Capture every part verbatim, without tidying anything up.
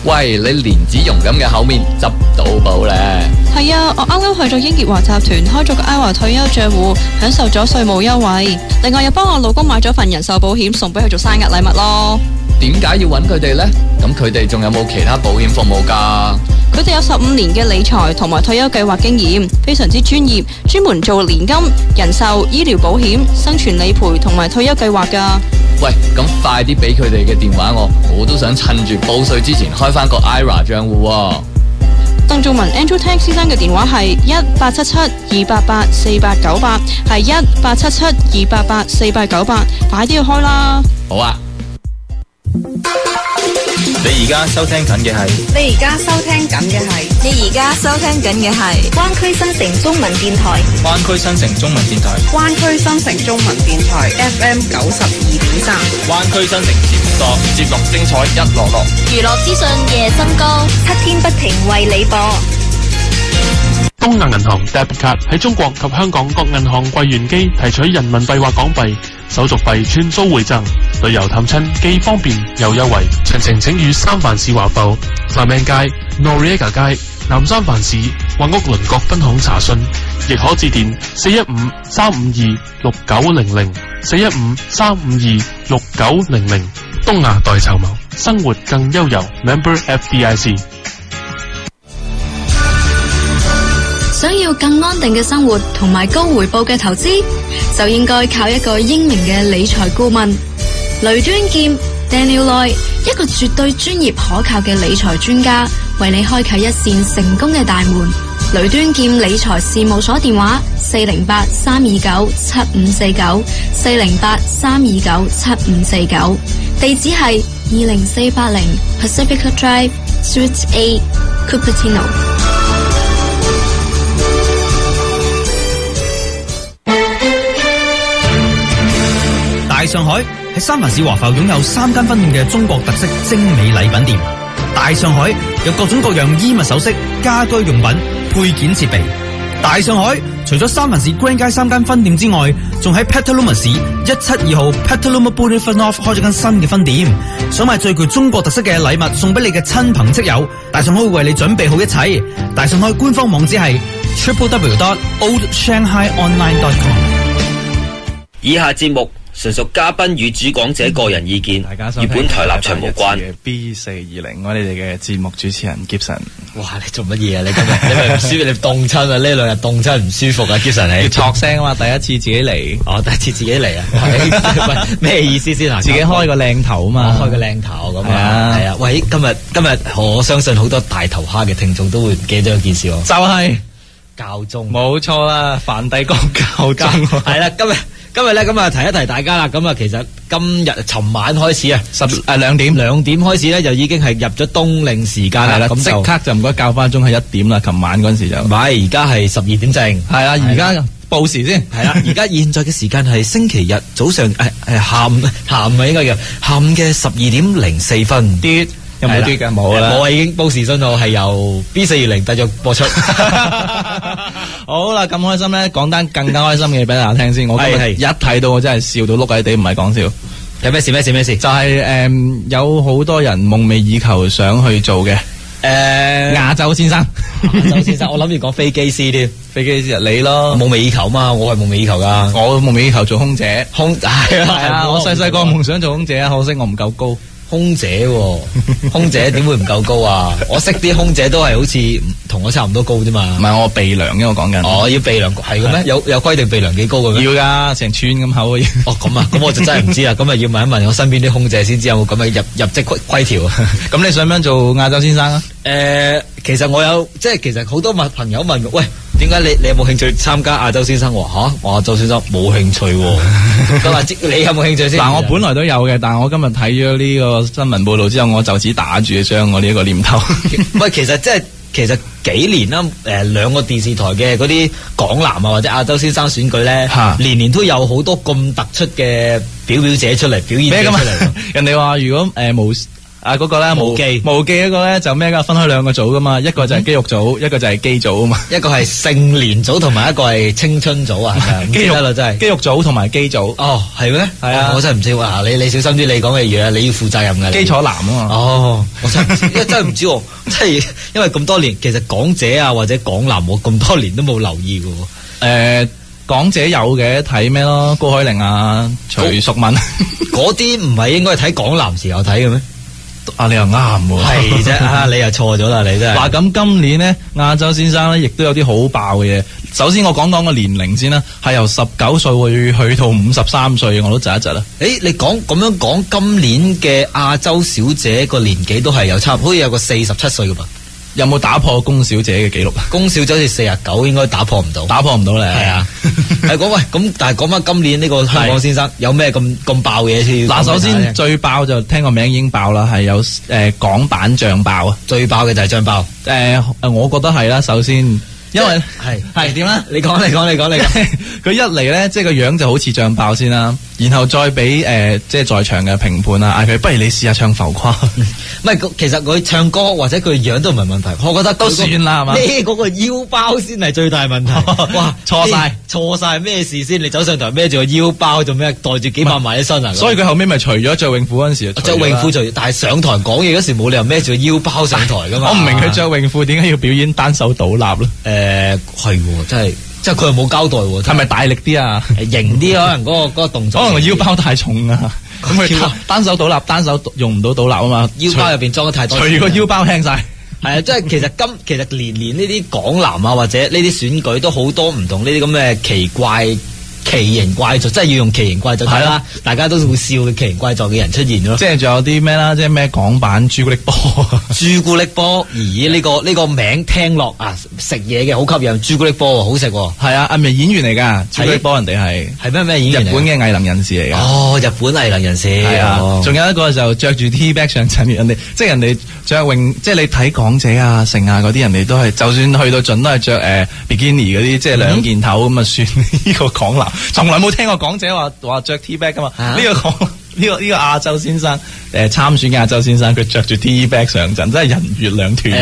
喂，你蓮子蓉咁嘅口面執到寶咧？ 係啊，我啱啱去咗英傑華集團開咗個 I R A 退休賬戶，享受咗稅務優惠。另外又幫我老公買咗份人壽保險送俾佢做生日禮物咯。 點解要揾佢哋呢？咁佢哋仲有冇其他保險服務㗎？ 佢哋有十五年嘅理財同埋退休計劃經驗，非常之專業，專門做年金、人壽、醫療保險、生存理賠同埋退休計劃㗎。 喂，咁快啲俾佢哋嘅電話我，我都想趁住報稅之前開翻個 I R A 賬戶喎。 鄧仲文 Andrew Tang 先生嘅電話係一八七七二八八四八九八，係一八七七二八八四八九八，快啲去開啦！ 好啊。 你而家收聽緊嘅係， 你而家收聽緊嘅係， 你而家收聽緊嘅係灣區新城中文電台， 灣區新城中文電台， 灣區新城中文電台 F M 九十二點三， 灣區新城節目多，節目精彩一樂樂， 娛樂資訊夜深高， 七天不停為你播。 東亞銀行 Debit Card 喺中國及香港各銀行櫃員機提取人民幣或港幣，手續費穿蘇回贈，旅遊探親既方便又優惠。詳情請與三藩市華埠、南命街、Noriega 街、南三藩市或屋鄰各分行查詢，亦可致電四一五三五二六九零零四一五三五二六九零零。東亞代籌謀，生活更悠遊。Member F D I C。 想要更安定嘅生活同埋高回報嘅投資，就應該靠一個英明嘅理財顧問雷端劍 Daniel Loy， 一個絕對專業可靠嘅理財專家，為你開啟一扇成功嘅大門。雷端劍理財事務所電話四零八三二九七五四九四零八三二九七五四九，地址係二零四八零 Pacifica Drive Suite A Cupertino。 大上海喺三藩市華埠擁有三間分店嘅中國特色精美禮品店。大上海有各種各樣衣物首飾、家居用品、配件設備。大上海除咗三藩市 Grand 街三間分店之外，仲喺 Petaluma 市一七二號 Petaluma Boulevard North 開咗間新嘅分店。想買最具中國特色嘅禮物送俾你嘅親朋戚友，大上海會為你準備好一切。大上海官方網址係 triple w dot old shanghai online dot com。 以下節目純屬嘉賓與主講者個人意見，與本台立場無關。 B 四二零，我哋哋嘅節目主持人 Gibson。 哇！你做乜嘢啊？你今日你咪唔舒服，你凍親啊？呢兩日凍親唔舒服啊 ，Gibson 你。 要作聲啊嘛！第一次自己嚟。 哦，第一次自己嚟啊！喂，咩意思先啊？ 自己開個靚頭啊嘛！ 開個靚頭咁啊！係啊！喂，今日今日我相信好多大頭蝦嘅聽眾都會唔記得一件事喎。 就係教宗。 冇錯啦，梵蒂岡教宗。 係啦，今日。今日咧咁啊提一提大家啦，咁啊其實今日尋晚開始啊， 十誒兩點兩點開始咧就已經係入咗冬令時間啦， 咁即刻就唔該校翻鐘係一點啦。琴晚嗰陣時就唔係，而家係十二點正， 係啦，而家報時先， 係啦，而家現在嘅時間係星期日早上誒誒下午下午啊應該叫下午嘅十二點零四分。 啲有冇啲㗎？冇啦， 冇啊，已經報時信號係由 B 四二零繼續播出。 好啦，咁開心咧，講單更加開心嘅嘢俾大家聽先。我今日一睇到我真係笑到碌鬼地，唔係講笑。 有咩事？咩事？咩事？ 就係、是、誒、嗯，有好多人夢寐以求想去做嘅。誒、呃，亞洲先生， 亞洲先生，我諗住講飛機師添。 飛機師你咯， 夢寐以求嘛，我係夢寐以求噶。 我夢寐以求做空姐， 空係啊係啊， 我細細個夢想做空姐，可惜我唔夠高。 空姐、哦，空姐點會唔夠高啊？我識啲空姐都係好似同我差唔多高啫嘛。 唔係我鼻梁，因為我講緊。 哦，要鼻梁係嘅咩？有有規定鼻梁幾高嘅咩？ 要噶，成寸咁厚嘅。 哦，咁啊，咁我就真係唔知啦。咁啊，要問一問我身邊啲空姐先知有冇咁嘅入入職規規條。 咁你想唔想做亞洲先生啊？ 誒、呃，其實我有，即係其實好多問朋友問喂。點解你你有冇興趣參加亞洲先生？吓，亞洲先生冇興趣。佢話你有冇興趣先？ 嗱，我本來都有嘅，但係我今日睇咗呢個新聞報道之後，我就此打住將我呢一個念頭。 喂，其實即係其實幾年啦，誒、呃，兩個電視台嘅嗰啲港男啊或者亞洲先生選舉咧，年年都有好多咁突出嘅表表者出嚟表演者出嚟。 人哋話如果誒冇。呃啊嗰、那個咧無記無記嗰個咧就咩噶，分開兩個組噶嘛，一個就係肌肉組，嗯、一個就係肌組啊嘛， 一個係盛年組同埋一個係青春組啊， 肌肉啦真係肌肉組同埋肌組。 哦，係咩？ 係啊， 我真係唔知喎。你你小心啲，你講嘅嘢你要負責任嘅。 基礎男啊嘛。 哦， 我真係唔知，因為真係唔知喎，即係因為咁多年，其實港姐啊或者港男，我咁多年都冇留意嘅喎。誒、 呃，港姐有嘅睇咩咯？高海寧啊，徐淑敏嗰啲唔係應該睇港男時候睇嘅咩？ 啊，你又啱喎， 係啫，啊，你又錯咗啦，你真係。 嗱，咁今年呢，亞洲先生咧，亦都有啲好爆嘅嘢。首先我講講個年齡先啦，係由十九歲會去到五十三歲，我都窒一窒啦。 誒，你講咁樣講，今年嘅亞洲小姐個年紀都係有差，好似有個四十七歲㗎噃。 有冇打破龔小姐嘅記錄啊？ 龔小姐好似四十九，應該打破唔到。 打破唔到咧。 係啊。係講喂，咁但係講翻今年呢個香港先生有咩咁咁爆嘢先？ 嗱，首先最爆就聽個名已經爆啦，係有誒、呃、港版醬爆啊！ 最爆嘅就係醬爆。 誒、呃，我覺得係啦。首先，因為係係點啊？ 你講，你講，你講，你講。 佢一嚟咧，即係個樣就好似醬爆先啦，然後再俾誒、呃、即係在場嘅評判啊，嗌佢不如你試下唱浮誇。 唔係，其實佢唱歌或者佢樣都唔係問題，我覺得都算啦，係嘛？ 孭嗰個腰包先係最大問題。哇， 錯晒， 錯晒咩事先？你走上台孭住個腰包做咩？袋住幾百萬喺身啊！ 所以佢後尾咪除咗着泳褲嗰陣時， 着泳褲除，但係上台講嘢嗰時冇理由孭住個腰包上台噶嘛。 我唔明佢着泳褲點解要表演單手倒立咯？ 誒，係真係。即係佢又冇交代喎， 係咪大力啲啊？ 型啲可能嗰個嗰個動作， 可能個腰包太重啊！咁佢單手倒立，單手用唔到倒立啊嘛， 腰包入邊裝得太多， 除個腰包輕晒。 係啊，即係其實今其實年年呢啲港男啊或者呢啲選舉都好多唔同呢啲咁嘅奇怪。奇形怪狀，即係要用奇形怪狀睇啦，大家都會笑嘅奇形怪狀嘅人出現咯。 即係仲有啲咩啦？即係咩港版朱古力波？ 朱古力波，咦？呢、這個呢、這個名聽落啊，食嘢嘅好吸引，朱古力波好食喎。 係啊，係咪演員嚟㗎？朱古力波人哋係係咩咩演員？ 日本嘅藝能人士嚟㗎。 哦，日本藝能人士。係啊， 仲、哦、有一個就着住 T-back 上陣，人哋即係人哋着泳，即係你睇港姐啊、成啊嗰啲人哋都係，就算去到盡都係着誒 bikini 嗰啲，即係兩件頭咁啊算。呢個港男從來冇聽過港姐話話着 T-back 噶嘛？呢、啊這個港呢、這個呢、這個亞洲先生誒、呃、參選嘅亞洲先生，佢着住 T-back 上陣，真係人月兩團。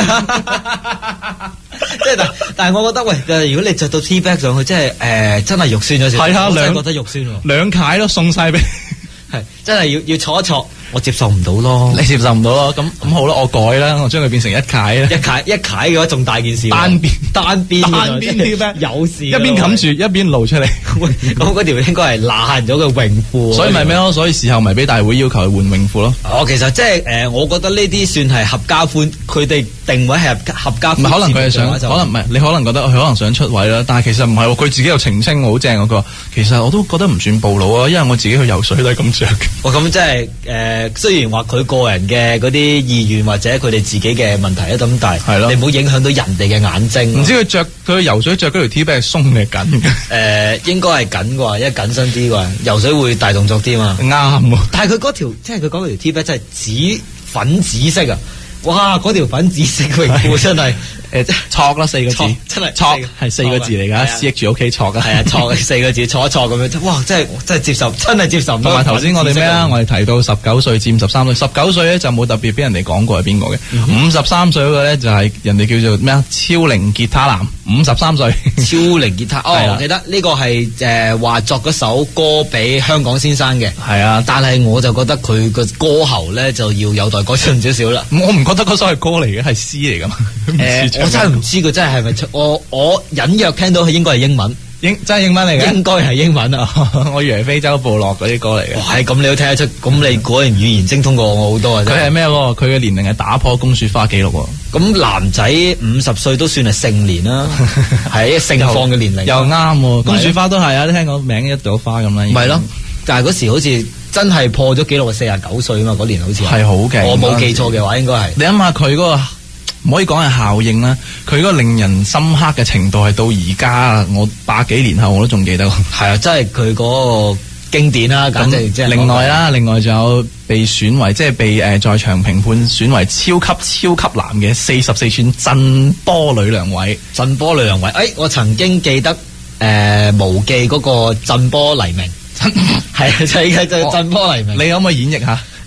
即係但但係我覺得喂，如果你着到 T-back 上去，即係誒真係肉酸咗少少。係啊，我真係覺得肉酸喎。 兩屆都送晒俾， 係真係要要坐一坐。我接受唔到咯， 你接受唔到咯，咁咁好啦，我改啦，我將佢變成一楷啦， 一楷一楷嘅話仲大件事， 單邊單邊單邊啲咩？ 有事， 一邊冚住一邊露出嚟， 咁嗰條應該係爛咗嘅泳褲， 所以咪咩咯？所以事後咪俾大會要求佢換泳褲咯。 哦，其實即係誒，我覺得呢啲算係合家歡，佢哋定位係合家歡。 唔係可能佢係想，可能唔係你可能覺得佢可能想出位啦，但係其實唔係喎，佢自己又澄清好正嗰個。其實我都覺得唔算暴露啊，因為我自己去游水都係咁着嘅。 哦，咁即係誒，雖然話佢個人嘅嗰啲意願或者佢哋自己嘅問題啊，咁但係你唔好影響到人哋嘅眼睛。 唔知佢着佢游水着嗰條 T-back 係鬆定係緊嘅？誒、 呃，應該係緊啩，因為緊身啲啩，游水會大動作啲嘛。 啱喎， 但係佢嗰條即係佢講嗰條 T-back 真係紫粉紫色啊！哇，嗰條粉紫色泳褲真係。誒， 錯啦四個字， 真係錯係四個字嚟噶 ，C H O K 錯噶， 係啊，錯四個字，錯一錯咁樣，哇，真係真係接受，真係接受唔到。 同埋頭先我哋咩啦？我哋提到十九歲至五十三歲，十九歲咧就冇特別俾人哋講過係邊個嘅，五十三歲嗰個咧就係人哋叫做咩啊？超齡吉他男，五十三歲， 超齡吉他，哦，我記得呢個係誒話作嗰首歌俾香港先生嘅， 係啊， 但係我就覺得佢個歌喉咧就要有待改進少少啦。 我唔覺得嗰首係歌嚟嘅，係詩嚟噶嘛。 誒，我真係唔知佢真係係咪我我隱約聽到佢應該係英文， 英真係英文嚟嘅， 應該係英文啊！ 我以為非洲部落嗰啲歌嚟嘅。 哇，咁你都聽得出，咁你果然語言精通過我好多啊！ 佢係咩？佢嘅年齡係打破公雪花紀錄喎。 咁男仔五十歲都算係成年啦，係盛放嘅年齡， 又啱喎。公雪花都係啊，聽個名一朵花咁啦。 唔係咯，但係嗰時好似真係破咗紀錄，四十九歲啊嘛，嗰年好似係好勁。 我冇記錯嘅話，應該係。 你諗下佢嗰個。唔可以講係效應啦，佢嗰個令人深刻嘅程度係到而家，我百幾年後我都仲記得。 係啊，真係佢嗰個經典啦，簡直即係。 另外啦，另外仲有被選為即係被誒、呃、在場評判選為超級超級男嘅四十四寸震波女兩位， 震波女兩位。誒、哎，我曾經記得誒、呃、無記嗰個震波黎明，係啊，就係就震波黎明。 你可唔可以演繹下？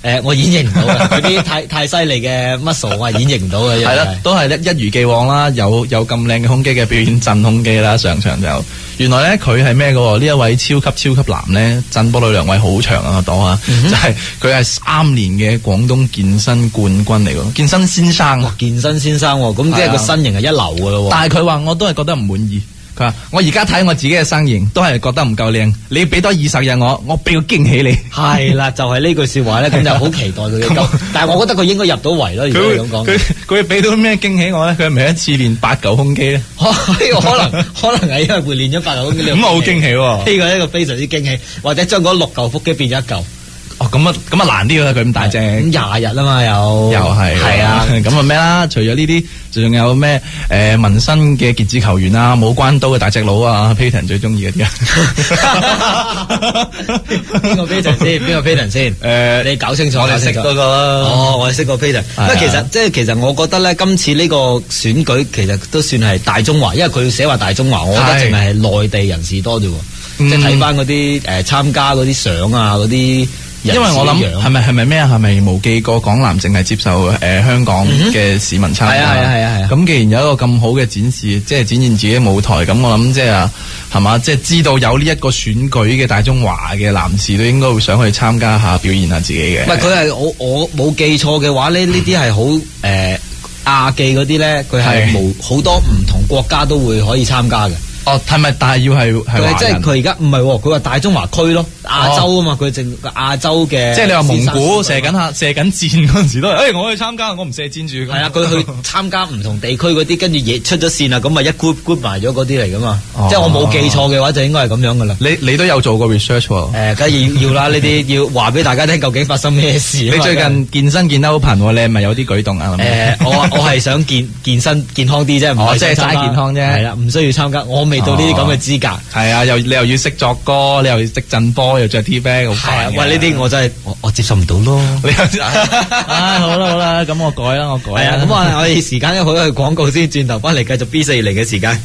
誒，我演繹唔到嘅，嗰啲太太犀利嘅 muscle 我係演繹唔到嘅。 係啦，都係一如既往啦，有有咁靚嘅胸肌嘅表演震胸肌啦，上場就原來咧佢係咩嘅喎？呢一位超級超級男咧，震波女兩位好長啊，我講啊，嗯、就係佢係三年嘅廣東健身冠軍嚟㗎，健身先生， 健身先生喎，咁即係個身形係一流㗎咯喎。 但係佢話我都係覺得唔滿意。佢話：我而家睇我自己嘅身形，都係覺得唔夠靚。你俾多二十日我，我俾個驚喜你。 係啦，就係、是、呢句説話咧，咁就好期待佢嘅。但係我覺得佢應該入到圍咯。如果咁講，佢佢俾到咩驚喜我咧？佢係咪一次練八嚿胸肌咧？ 可能可能係因為會練咗八嚿胸肌。 咁啊好驚喜喎！ 呢個係一個非常之驚喜，或者將嗰六嚿腹肌變咗一嚿。 哦，咁啊，咁啊難啲啦，佢咁大隻， 咁廿日啊嘛，又又係，係啊，咁啊咩啦？除咗呢啲，仲有咩誒紋身嘅傑志球員啊，冇關刀嘅大隻佬啊 ，Payton 最中意嗰啲啊。 邊個 Payton 先？邊個 Payton 先？誒，你搞清楚， 我哋識嗰個啦。 哦，我哋識個 Payton。不過其實即係其實我覺得咧，今次呢個選舉其實都算係大中華，因為佢寫話大中華，我覺得淨係內地人士多啫喎。即係睇翻嗰啲誒參加嗰啲相啊，嗰啲。因為我諗係咪係咪咩啊？係咪無記個港男淨係接受誒、呃、香港嘅市民參加？係啊係啊係啊係啊！咁既然有一個咁好嘅展示，即係展現自己嘅舞台，咁我諗即係係嘛，即係知道有呢一個選舉嘅大中華嘅男士都應該會想去參加下，表現下自己嘅。唔係佢係我我冇記錯嘅話咧，呢啲係好誒亞記嗰啲咧，佢係無好多唔同國家都會可以參加嘅。哦，係咪？但係要係係即係佢而家唔係喎，佢話大中華區咯，亞洲啊嘛，佢淨亞洲嘅。即係你話蒙古射緊下射緊箭嗰陣時都係，誒、欸、我去參加，我唔射箭住。係啊，佢去參加唔同地區嗰啲，跟住嘢出咗線啦，咁咪一 group group 埋咗嗰啲嚟噶嘛。哦、即係我冇記錯嘅話，就應該係咁樣噶啦。你你都有做過 research 喎？誒、呃，梗係要要啦，呢啲要話俾大家聽，究竟發生咩事？你最近健身健得好頻，你係咪有啲舉動啊？誒、呃，我我係想健健身健康啲啫，唔係即係齋健康啫。係啦，唔需要參加，我未到呢啲咁嘅資格。係、哦、啊，又你又要識作歌，你又要識震波，又着 T-back， 好煩。喂，呢啲我真係我我接受唔到咯。啊，好啦好啦，咁我改啦，我改。係啊，咁我我哋時間一好去廣告先，轉頭翻嚟繼續 B 四零嘅時間。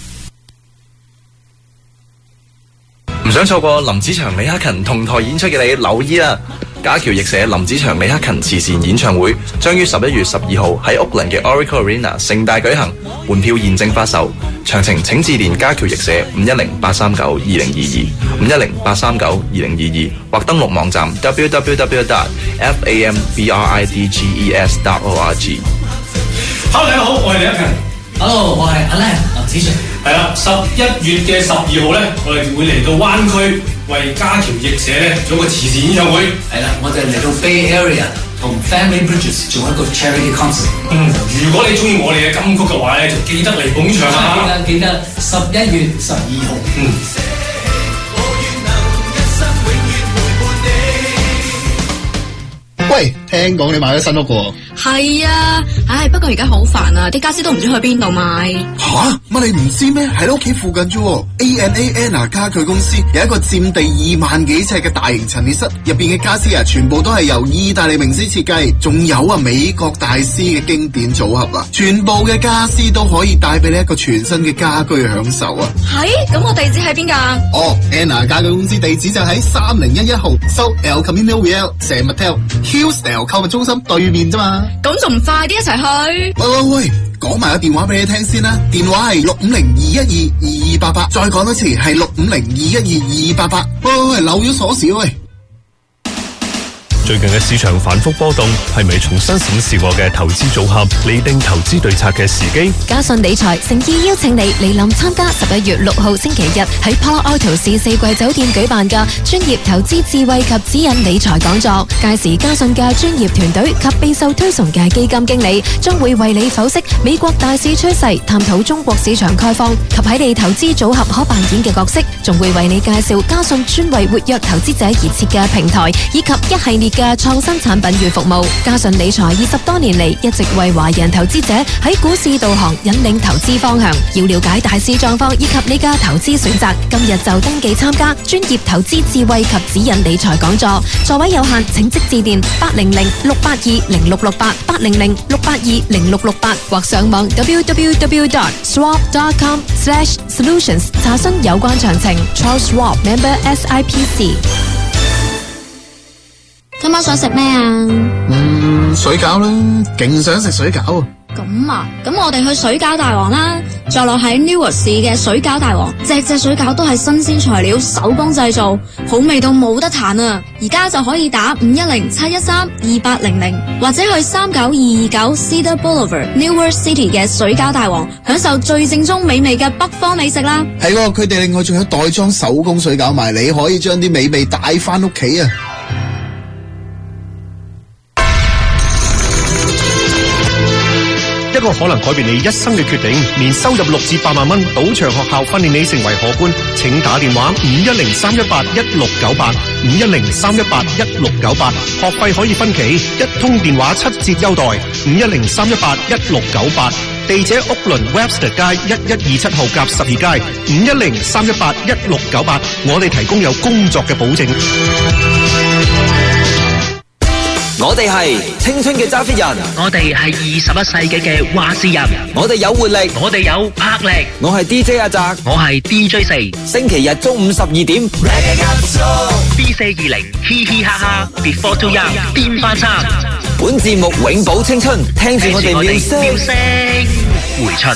唔想錯過林子祥、李克勤同台演出嘅你，留意啦！家僑譯社林子祥、李克勤慈善演唱會將於十一月十二號喺屋崙嘅 Oracle Arena 盛大舉行，門票現正發售，詳情請致電家僑譯社五一零八三九二零二二五一零八三九二零二二或登錄網站 w w w dot f a m b r i d g e s dot org。 Hello， 大家好，我係李克勤。 Hello， 我係阿靚林子祥。 係啦，十一月嘅十二號咧，我哋會嚟到灣區為家僑譯社咧做一個慈善演唱會。 係啦，我哋嚟到 Bay Area 同 Family Bridges 做一個 charity concert。 嗯，如果你中意我哋嘅金曲嘅話咧，就記得嚟捧場啊！ 記得記得，十一月十二號。嗯。 喂，聽講你買咗新屋喎？ 係啊，唉，不過而家好煩啊，啲家私都唔知去邊度買。 吓，乜你唔知咩？喺你屋企附近啫。A and A Anna 家具公司有一個佔地二萬幾尺嘅大型陳列室，入邊嘅家私啊，全部都係由意大利名師設計，仲有啊美國大師嘅經典組合啊，全部嘅家私都可以帶俾你一個全新嘅家居享受啊。 係，咁我地址喺邊噶？ 哦 ，Anna 家具公司地址就喺三零一一號 South El Camino Real San Mateo。Hillsdale 購物中心對面啫嘛， 咁仲唔快啲一齊去？ 喂喂喂，講埋個電話俾你聽先啦，電話係六五零二一二二二八八，再講多次係六五零二一二二二八八。喂喂喂，漏咗鎖匙喂！ 最近嘅市場反覆波動，係咪重新審視我嘅投資組合，釐定投資對策嘅時機？ 嘉信理財誠意邀請你嚟臨參加十一月六號星期日喺 Palo Alto 市四季酒店舉辦嘅專業投資智慧及指引理財講座。屆時嘉信嘅專業團隊及備受推崇嘅基金經理將會為你剖析美國大市趨勢，探討中國市場開放及喺你投資組合可扮演嘅角色，仲會為你介紹嘉信專為活躍投資者而設嘅平台，以及一系列嘅創新產品與服務。嘉信理財二十多年嚟一直為華人投資者喺股市導航，引領投資方向。要了解大市狀況以及你嘅投資選擇，今日就登記參加專業投資智慧及指引理財講座。座位有限，請即致電八零零六八二零六六八八零零六八二零六六八或上網 w w w dot swap dot com slash solutions 查詢有關詳情。Charles Schwab Member S I P C。 今晚想食咩啊？ 嗯，水餃啦，勁想食水餃。 咁啊，咁我哋去水餃大王啦，坐落喺 Newark 市嘅水餃大王，隻隻水餃都係新鮮材料，手工製造，好味到冇得彈啊！而家就可以打五一零七一三二八零零，或者去三九二二九 Cedar Boulevard Newark City 嘅水餃大王，享受最正宗美味嘅北方美食啦。 係喎，佢哋另外仲有袋裝手工水餃賣，你可以將啲美味帶翻屋企啊！ 一個可能改變你一生嘅決定，年收入六至八萬蚊，賭場學校訓練你成為荷官，請打電話五一零三一八一六九八五一零三一八一六九八，學費可以分期，一通電話七折優待，五一零三一八一六九八，地址屋倫 Webster 街一一二七號夾十二街，五一零三一八一六九八，我哋提供有工作嘅保證。 我哋係青春嘅揸 fit 人， 我哋係二十一世紀嘅話事人， 我哋有活力， 我哋有魄力。 我係 D J 阿澤， 我係 D J 四。 星期日中午十二點 ，D 四二零嘻嘻哈哈 ，Before Too Young 電飯餐。 本節目永葆青春，聽住我哋妙聲回春。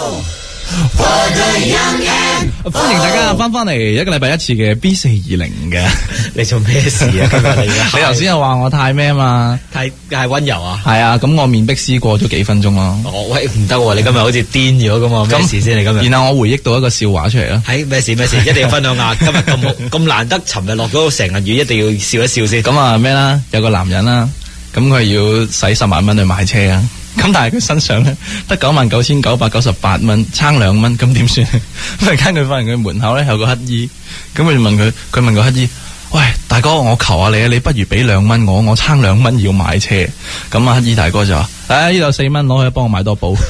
歡迎大家翻翻嚟一個禮拜一次嘅 B 四二零嘅， 你做咩事啊？今日你你頭先又話我太咩嘛？ 太太溫柔啊？ 係啊，咁我面壁思過咗幾分鐘咯。 哦，喂，唔得喎！你今日好似癲咗咁啊？咩事先？你今日？ 然後我回憶到一個笑話出嚟啦。 係咩事？咩事？一定要分享下。今日咁咁難得，尋日落咗成日雨，一定要笑一笑先。 咁啊咩啦？有個男人啦，咁佢要使十萬蚊去買車啊。咁但係佢身上咧得九萬九千九百九十八蚊，差兩蚊，咁點算？忽然間佢發現佢門口咧有個乞衣，咁佢就問佢，佢問個乞衣：喂，大哥，我求下你啊，你不如俾兩蚊我，我差兩蚊要買車。咁啊，乞衣大哥就話：唉，呢度四蚊，攞去幫我買多部。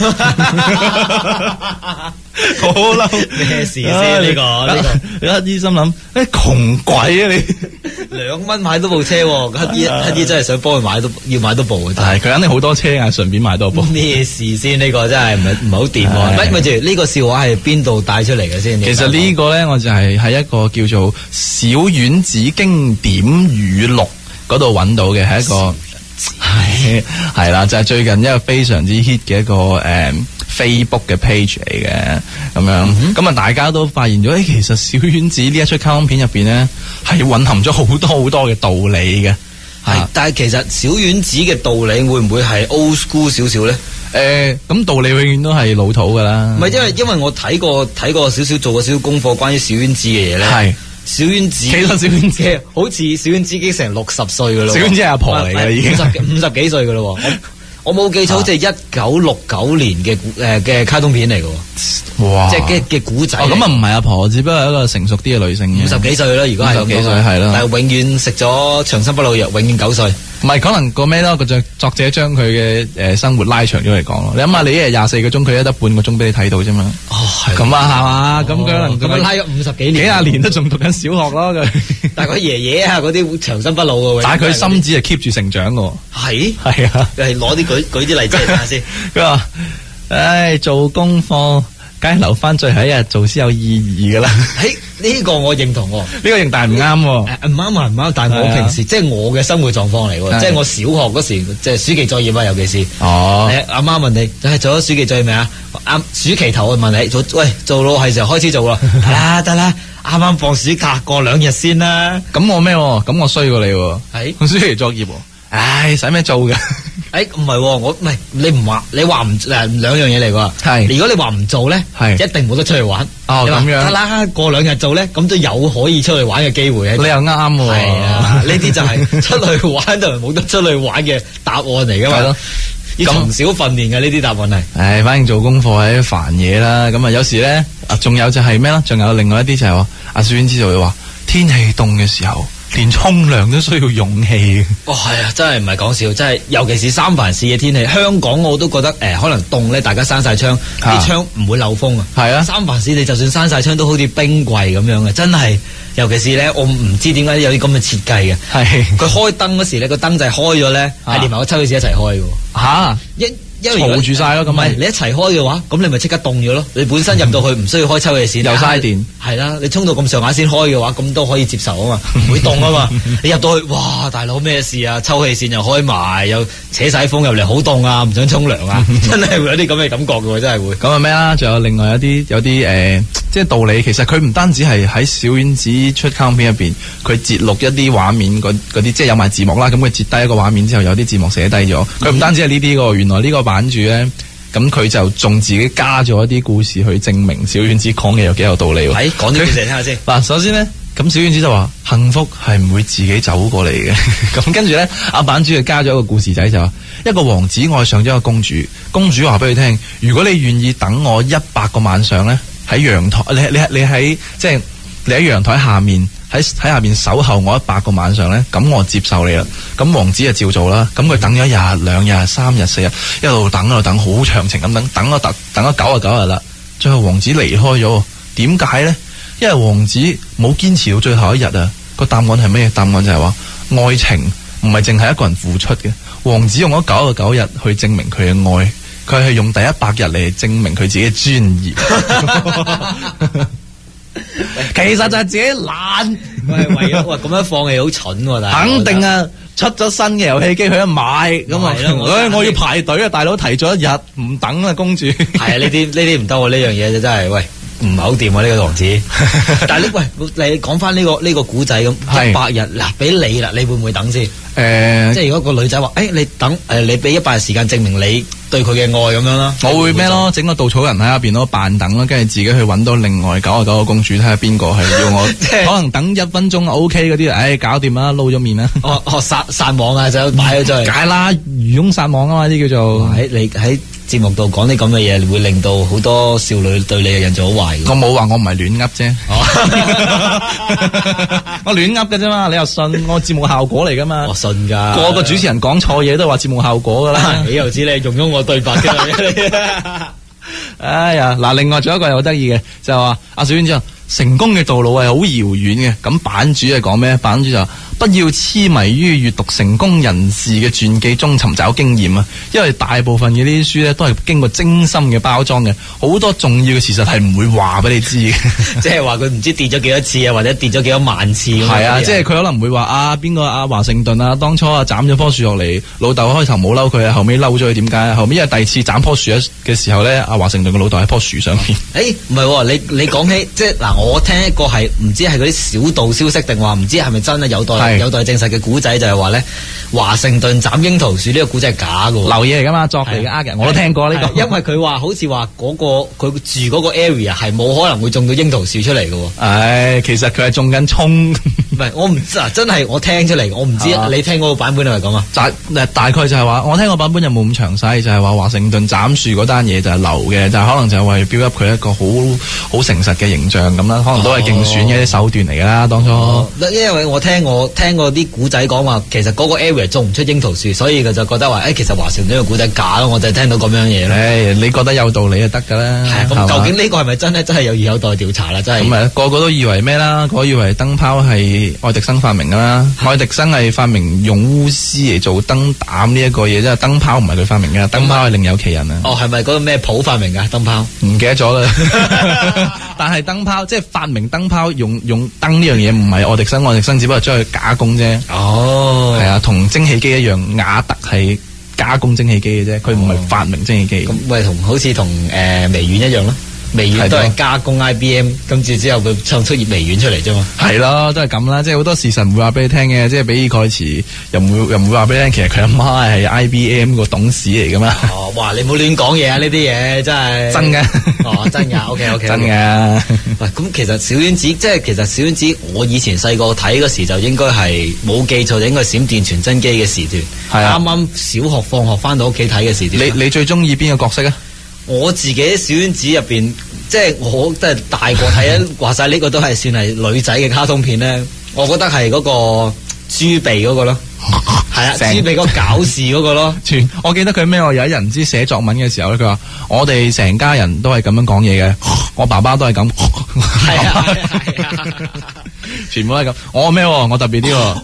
好嬲， 咩事先？呢個呢個乞衣心諗：誒，窮鬼啊你！ 兩蚊買多部車，乞衣乞衣真係想幫佢買多，要買多部。 但係佢肯定好多車啊，順便買多部。 咩事先？呢個真係唔係唔係好掂喎。咪咪住，呢個笑話係邊度帶出嚟嘅先？ 其實呢個咧，我就係喺一個叫做小丸子經典語錄嗰度揾到嘅，係一個係係啦，就係、是、最近一個非常之 hit 嘅一個誒、嗯、Facebook 嘅 page 嚟嘅咁樣。咁啊、嗯，大家都發現咗，誒、欸，其實小丸子呢一出卡通片入邊咧，係蘊含咗好多好多嘅道理嘅。 係，但係其實小丸子嘅道理會唔會係 old school 少少咧？ 誒、呃，咁道理永遠都係老土噶啦。 唔係，因為因為我睇過睇過少少，做過少少功課關於小丸子嘅嘢咧。係。小丸子， 幾多小丸子？ 好似小丸子已經成六十歲噶啦。 小丸子係阿婆嚟嘅，已經五十五十幾歲噶啦。我我冇記錯，好似係一九六九年嘅誒嘅卡通片嚟嘅。哇！即係嘅嘅古仔。哦， 咁啊唔係阿婆，只不過係一個成熟啲嘅女性嘅。 五十幾歲啦，如果係五十幾歲係啦。 但係永遠食咗長生不老藥，永遠九歲。 唔係，可能個咩咯？個作作者將佢嘅誒生活拉長咗嚟講咯。你諗下，你一日廿四個鐘，佢一得半個鐘俾你睇到啫嘛。 哦，係。 咁啊，係嘛？咁佢可能咁拉咗五十幾年， 幾廿年都仲讀緊小學咯。佢但係佢爺爺啊，嗰啲長生不老嘅。 但係佢心智係 keep 住成長嘅。係係啊， 係攞啲舉舉啲例子嚟睇下先。 佢話：唉，做功課。梗係留翻最後一日做先有意義噶啦。 喺呢個我認同，呢個認但係唔啱。 唔啱啊唔啱，但係我平時即係我嘅生活狀況嚟喎，即係我小學嗰時即係暑期作業啊，尤其是哦，阿媽問你，誒做咗暑期作業未啊？啱暑期頭我問你做，喂做咯係時候開始做啦，得啦得啦，啱啱放暑假過兩日先啦。咁我咩？咁我衰過你喎。係暑期作業。唉，使咩做㗎？ 誒，唔係，我唔係你唔話，你話唔誒兩樣嘢嚟㗎。係，如果你話唔做咧，係一定冇得出去玩。哦，咁樣得啦，過兩日做咧，咁都有可以出去玩嘅機會。你又啱喎。係啊，呢啲就係出去玩同埋冇得出去玩嘅答案嚟㗎嘛。係咯，要從小訓練嘅呢啲答案係。 誒，反正做功課係啲煩嘢啦。咁啊，有時咧，啊，仲有就係咩啦？仲有另外一啲就係話，阿小丸子就會話，天氣凍嘅時候。連沖涼都需要勇氣。 哦，係啊，真係唔係講笑，真係，尤其是三藩市嘅天氣，香港我都覺得誒、呃，可能凍咧，大家閂晒窗，啲、啊、窗唔會漏風啊。係啊，三藩市你就算閂晒窗都好似冰櫃咁樣嘅，真係。尤其是咧，我唔知點解有啲咁嘅設計嘅。係。佢開燈嗰時咧，個燈就係開咗咧，係連埋個抽氣扇一齊開嘅。吓、啊，因因為嘈住晒咯。咁唔係你一齊開嘅話，咁你咪即刻凍咗咯。你本身入到去唔需要開抽氣扇， 又嘥電。 係啦，你衝到咁上下先開嘅話，咁都可以接受啊嘛，唔會凍啊嘛。你入到去，哇，大佬咩事啊？抽氣扇又開埋，又扯晒風入嚟，好凍啊！唔想沖涼啊，真係會有啲咁嘅感覺嘅喎，真係會。 咁啊咩啦？仲有另外一啲有啲誒、呃，即係道理。其實佢唔單止係喺小丸子出卡通片入邊，佢截錄一啲畫面嗰啲，即係有埋字幕啦。咁佢截低一個畫面之後，有啲字幕寫低咗。佢唔單止係呢啲喎，原來呢個版主咧，咁佢就仲自己加咗一啲故事去證明小丸子講嘅有幾有道理喎。 係講啲故事嚟聽下先。 嗱，首先咧。咁小丸子就話幸福係唔會自己走過嚟嘅，咁跟住咧，阿版主就加咗一個故事仔，就話一個王子愛上咗一個公主，公主話俾佢聽，如果你願意等我一百個晚上咧，喺陽台，你你你喺即係你喺陽台下面喺喺下面守候我一百個晚上咧，咁我接受你啦。咁王子就照做啦，咁佢等咗一日、兩日、三日、四日，一路等一路等，好長情咁等，等咗等等咗九啊九日啦，最後王子離開咗，點解咧？因為王子冇堅持到最後一日啊！個答案係咩？答案就係話愛情唔係淨係一個人付出嘅。王子用咗九十九日去證明佢嘅愛，佢係用第一百日嚟證明佢自己嘅專業。其實就係自己懶， 喂為咗喂咁樣放棄好蠢喎，但係肯定啊！出咗新嘅遊戲機佢一買咁啊！唉，我要排隊啊！大佬提咗一日唔等啊，公主。 係啊，呢啲呢啲唔得喎，呢樣嘢就真係喂。唔係好掂啊！呢、這個王子，但係你喂，你講翻呢個呢、這個古仔咁一百日嗱，俾你啦，你會唔會等先？誒、呃，即係如果個女仔話，誒、欸，你等誒、呃，你俾一百日時間證明你對佢嘅愛咁樣啦， 我會咩咯？整個稻草人喺入邊咯，扮等咯，跟住自己去揾到另外九十九個公主，睇下邊個係要我，可能等一分鐘 O K 嗰啲，唉、哎，搞掂啦，撈咗面啦。 哦哦，撒撒網啊，就擺咗出嚟。 解啦，漁翁撒網啊嘛，啲叫做喺你喺節目度講啲咁嘅嘢，會令到好多少女對你嘅印象好壞。 我冇話我唔係亂噏啫，我亂噏嘅啫嘛，你又信？我節目效果嚟噶嘛？ 我信㗎。 個個主持人講錯嘢都話節目效果㗎啦。 你又知你用咗我對白嘅。 哎呀，嗱，另外仲有一個又好得意嘅，就係話阿小丸子成功嘅道路係好遙遠嘅。咁版主係講咩？版主就話不要痴迷於閱讀成功人士嘅傳記中尋找經驗啊，因為大部分嘅呢啲書咧都係經過精心嘅包裝嘅，好多重要嘅事實係唔會話俾你知嘅。 即係話佢唔知跌咗幾多次啊，或者跌咗幾多萬次咁。 係啊，即係佢可能唔會話啊邊個阿華盛頓啊，當初啊斬咗棵樹落嚟，老豆開頭冇嬲佢啊，後尾嬲咗佢，點解啊？後尾因為第二次斬棵樹嘅時候咧，阿華盛頓嘅老豆喺棵樹上面。 誒唔係，你你講起即係嗱，我聽一個係唔知係嗰啲小道消息定話唔知係咪真啊？有待有待證實嘅古仔就係話咧，華盛頓斬櫻桃樹呢個古仔係假嘅， 流嘢嚟噶嘛，作嚟嘅呃人，我都聽過呢個。 因為佢話好似話嗰個佢住嗰個 area 係冇可能會種到櫻桃樹出嚟嘅。 唉，其實佢係種緊葱。 唔係，我唔知啊，真係我聽出嚟，我唔知你聽嗰個版本係咪咁啊？ 大大概就係話，我聽個版本又冇咁詳細，就係話華盛頓斬樹嗰單嘢就係流嘅，就係可能就係為標up佢一個好好誠實嘅形象咁啦，可能都係競選嘅一啲手段嚟噶啦，當初。哦、 因為我聽我聽過啲古仔講話，其實嗰個 area 種唔出櫻桃樹，所以佢就覺得話，誒、欸，其實華盛頓個古仔假咯，我就係聽到咁樣嘢。 誒，你覺得有道理就得噶啦。 係咁，究竟呢個係咪真咧？真係有有待調查啦，真係。 咁啊，個個都以為咩啦？個個以為燈泡係愛迪生發明噶啦，愛迪生係發明用鎢絲嚟做燈膽呢一個嘢，即係燈泡唔係佢發明嘅，燈泡係另有其人啊。 哦，係咪嗰個咩普發明噶燈泡？ 唔記得咗啦。但係燈泡即係發明燈泡用用燈呢樣嘢，唔係愛迪生，愛迪生只不過將佢加工啫。 哦， 係啊，同蒸汽機一樣，雅特係加工蒸汽機嘅啫，佢唔係發明蒸汽機。 咁咪同好似同誒微軟一樣咯。微軟都係加工 I B M， 跟住之後佢創出微軟出嚟啫嘛。 係咯，都係咁啦，即係好多事實唔會話俾你聽嘅，即係比爾蓋茨又唔會又唔會話俾你聽，其實佢阿媽係 I B M 個董事嚟噶嘛。 哦，哇！你唔好亂講嘢啊！呢啲嘢真係真嘅。 哦，真噶 ，OK OK， 真嘅。 喂，咁其實小丸子，即係其實小丸子，我以前細個睇嗰時就應該係冇記錯，就應該閃電傳真機嘅時段。係啊。啱啱小學放學翻到屋企睇嘅時段。 你你最中意邊個角色啊？ 我自己小丸子入邊，即係我即係大個睇啊，話晒呢個都係算係女仔嘅卡通片咧。我覺得係嗰個豬鼻嗰個咯，係啊，豬鼻嗰個搞事嗰個咯。 全我記得佢咩？有一日唔知寫作文嘅時候咧，佢話我哋成家人都係咁樣講嘢嘅，我爸爸都係咁。係啊，全部都係咁。我咩？我特別啲。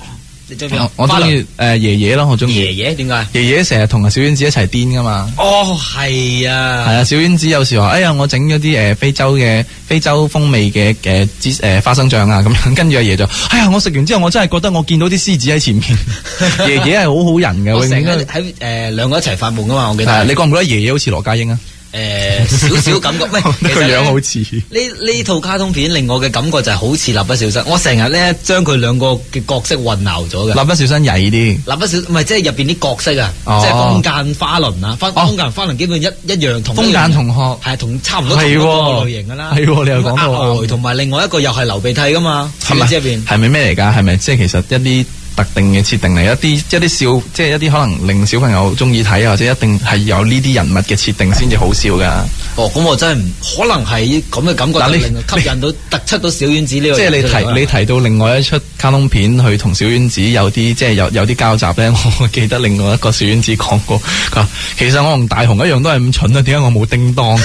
你中意邊個？ 我中意誒爺爺咯，我中意。 爺爺點解？ 爺爺成日同阿小丸子一齊癲噶嘛。 哦，係啊。 係啊，小丸子有時話：哎呀，我整咗啲誒非洲嘅非洲風味嘅嘅芝誒花生醬啊咁樣。跟住阿爺就：哎呀，我食完之後，我真係覺得我見到啲獅子喺前面。爺爺係好好人嘅， 我成日喺誒兩個一齊發夢噶嘛，我記得。 係你覺唔覺得爺爺好似羅家英啊？ 誒，少少感覺，喂， 其實個樣好似呢呢套卡通片令我嘅感覺就係好似蠟筆小新，我成日咧將佢兩個嘅角色混淆咗嘅。 蠟筆小新曳啲， 蠟筆小唔係即係入邊啲角色啊，即係風間花輪啊，風風間花輪基本一一樣同。 風間同學係同差唔多同一個類型噶啦。 係你又講到同埋另外一個又係流鼻涕噶嘛，係咪？入邊係咪咩嚟㗎？係咪即係其實一啲特定嘅設定嚟，一啲一啲笑，即係一啲可能令小朋友中意睇啊，或者一定係有呢啲人物嘅設定先至好笑噶。 哦，咁我真係唔可能係咁嘅感覺，但係吸引到突出到小丸子呢個。 即係你提你提到另外一出卡通片，去同小丸子有啲即係有有啲交集咧。我記得另外一個小丸子講過，佢話其實我同大雄一樣都係咁蠢啊，點解我冇叮當？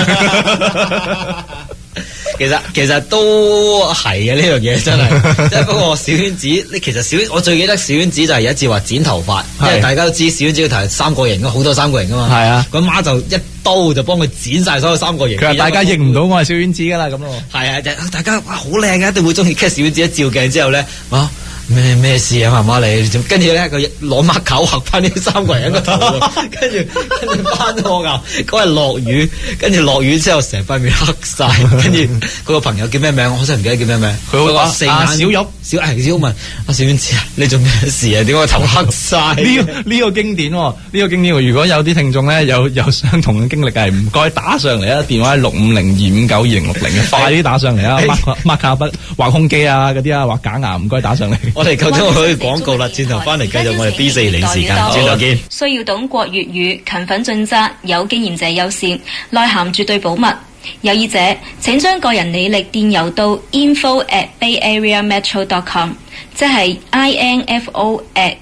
其實其實都係嘅，呢樣嘢真係，即係不過小丸子，你其實小我最記得小丸子就係有一次話剪頭髮，因為大家都知小丸子個頭係三角形，好多三角形噶嘛。係啊，佢媽就一刀就幫佢剪晒所有三角形。佢話大家認唔到我係小丸子噶啦咁咯。係啊，大家哇好靚嘅，一定會中意。跟住小丸子一照鏡之後咧，啊咩咩事啊，媽媽你？跟住咧佢攞抹口畫翻啲三角形個頭，跟住跟住翻到學校嗰日落雨，跟住落雨之後成塊面黑晒，跟住佢個朋友叫咩名？我真係唔記得叫咩名。佢話四眼小玉，小係小玉問阿小丸子啊，你做咩事啊？點解個頭黑晒？ 呢個呢個經典，呢個經典。如果有啲聽眾咧有有相同嘅經歷嘅，唔該打上嚟啊！電話係六五零二五九二零六零嘅，快啲打上嚟啊！抹卡筆、畫胸肌啊嗰啲啊，畫假牙唔該打上嚟。 我哋夠鐘去廣告啦，轉頭翻嚟繼續我哋 B 四零時間，轉頭見。 需要懂國粵語，勤奮盡責，有經驗者優先，內涵絕對保密。有意者請將個人履歷電郵到 info at bayareametro dot com， 即係 info at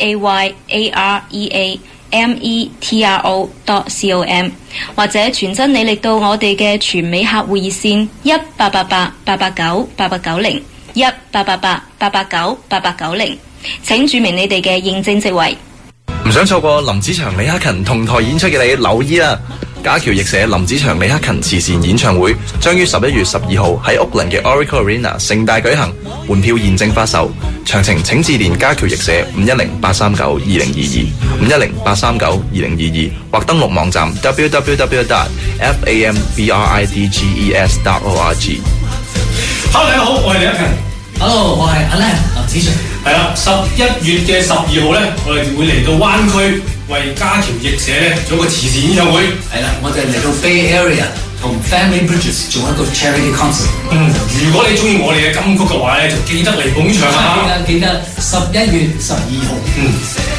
bayareametro dot com， 或者傳真履歷到我哋嘅全美客戶熱線一八八八八八九八八九零。一八八八八八九八八九零，請注明你哋嘅認證職位。 唔想錯過林子祥、李克勤同台演出嘅你，留意啦！家僑譯社林子祥、李克勤慈善演唱會將於十一月十二號喺屋崙嘅 Oracle Arena 盛大舉行，門票現正發售，詳情請致電家僑譯社五一零八三九二零二二五一零八三九二零二二，或登錄網站 double-u double-u double-u dot fambridges dot org。 Hello， 大家好，我係李克勤。 Hello， 我係阿 Lam 林子祥。 係啦，十一月嘅十二號咧，我哋會嚟到灣區為家僑譯社咧做一個慈善演唱會。 係啦，我哋嚟到 Bay Area 同 Family Bridges 做一個 charity concert。 嗯，如果你中意我哋嘅金曲嘅話咧，就記得嚟捧場啊！ 記得記得，十一月十二號。 嗯。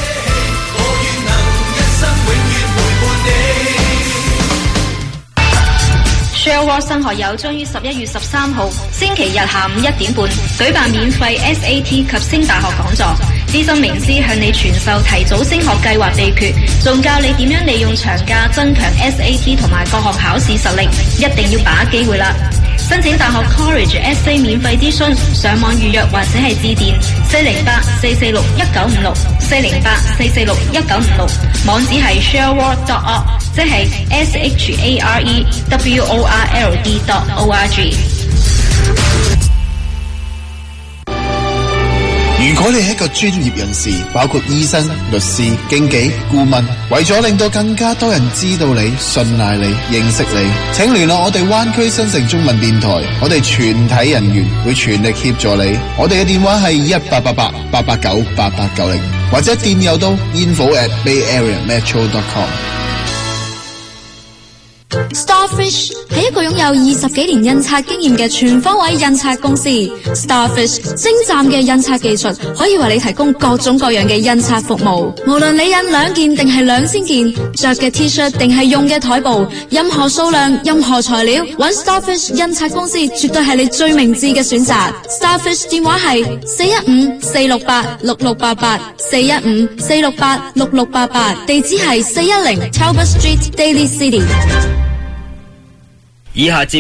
Share World 新學友將於十一月十三號星期日下午一點半舉辦免費 S A T 及升大學講座，資深名師向你傳授提早升學計劃秘訣，仲教你點樣利用長假增強 S A T 同埋各項考試實力，一定要把握機會啦！申請大學 College S A 免費諮詢，上網預約或者係致電四零八四四六一九五六四零八四四六一九五六，網址係 shareworld dot org， 即係 S H A R E W O R L D dot O R G。 如果你係一個專業人士，包括醫生、律師、經紀、顧問，為咗令到更加多人知道你、信賴你、認識你，請聯絡我哋灣區新城中文電台，我哋全體人員會全力協助你。我哋嘅電話係一八八八八八九八八九零，或者電郵到 info at bayareametro dot com。Starfish 係一個擁有二十幾年印刷經驗嘅全方位印刷公司。Starfish 精湛嘅印刷技術可以為你提供各種各樣嘅印刷服務。無論你印兩件定係兩千件，着嘅 T-shirt 定係用嘅台布，任何數量、任何材料，揾 Starfish 印刷公司絕對係你最明智嘅選擇。Starfish 電話係四一五四六八六六八八四一五四六八六六八八，地址係四一零 Talbot Street Daly City。 以下節目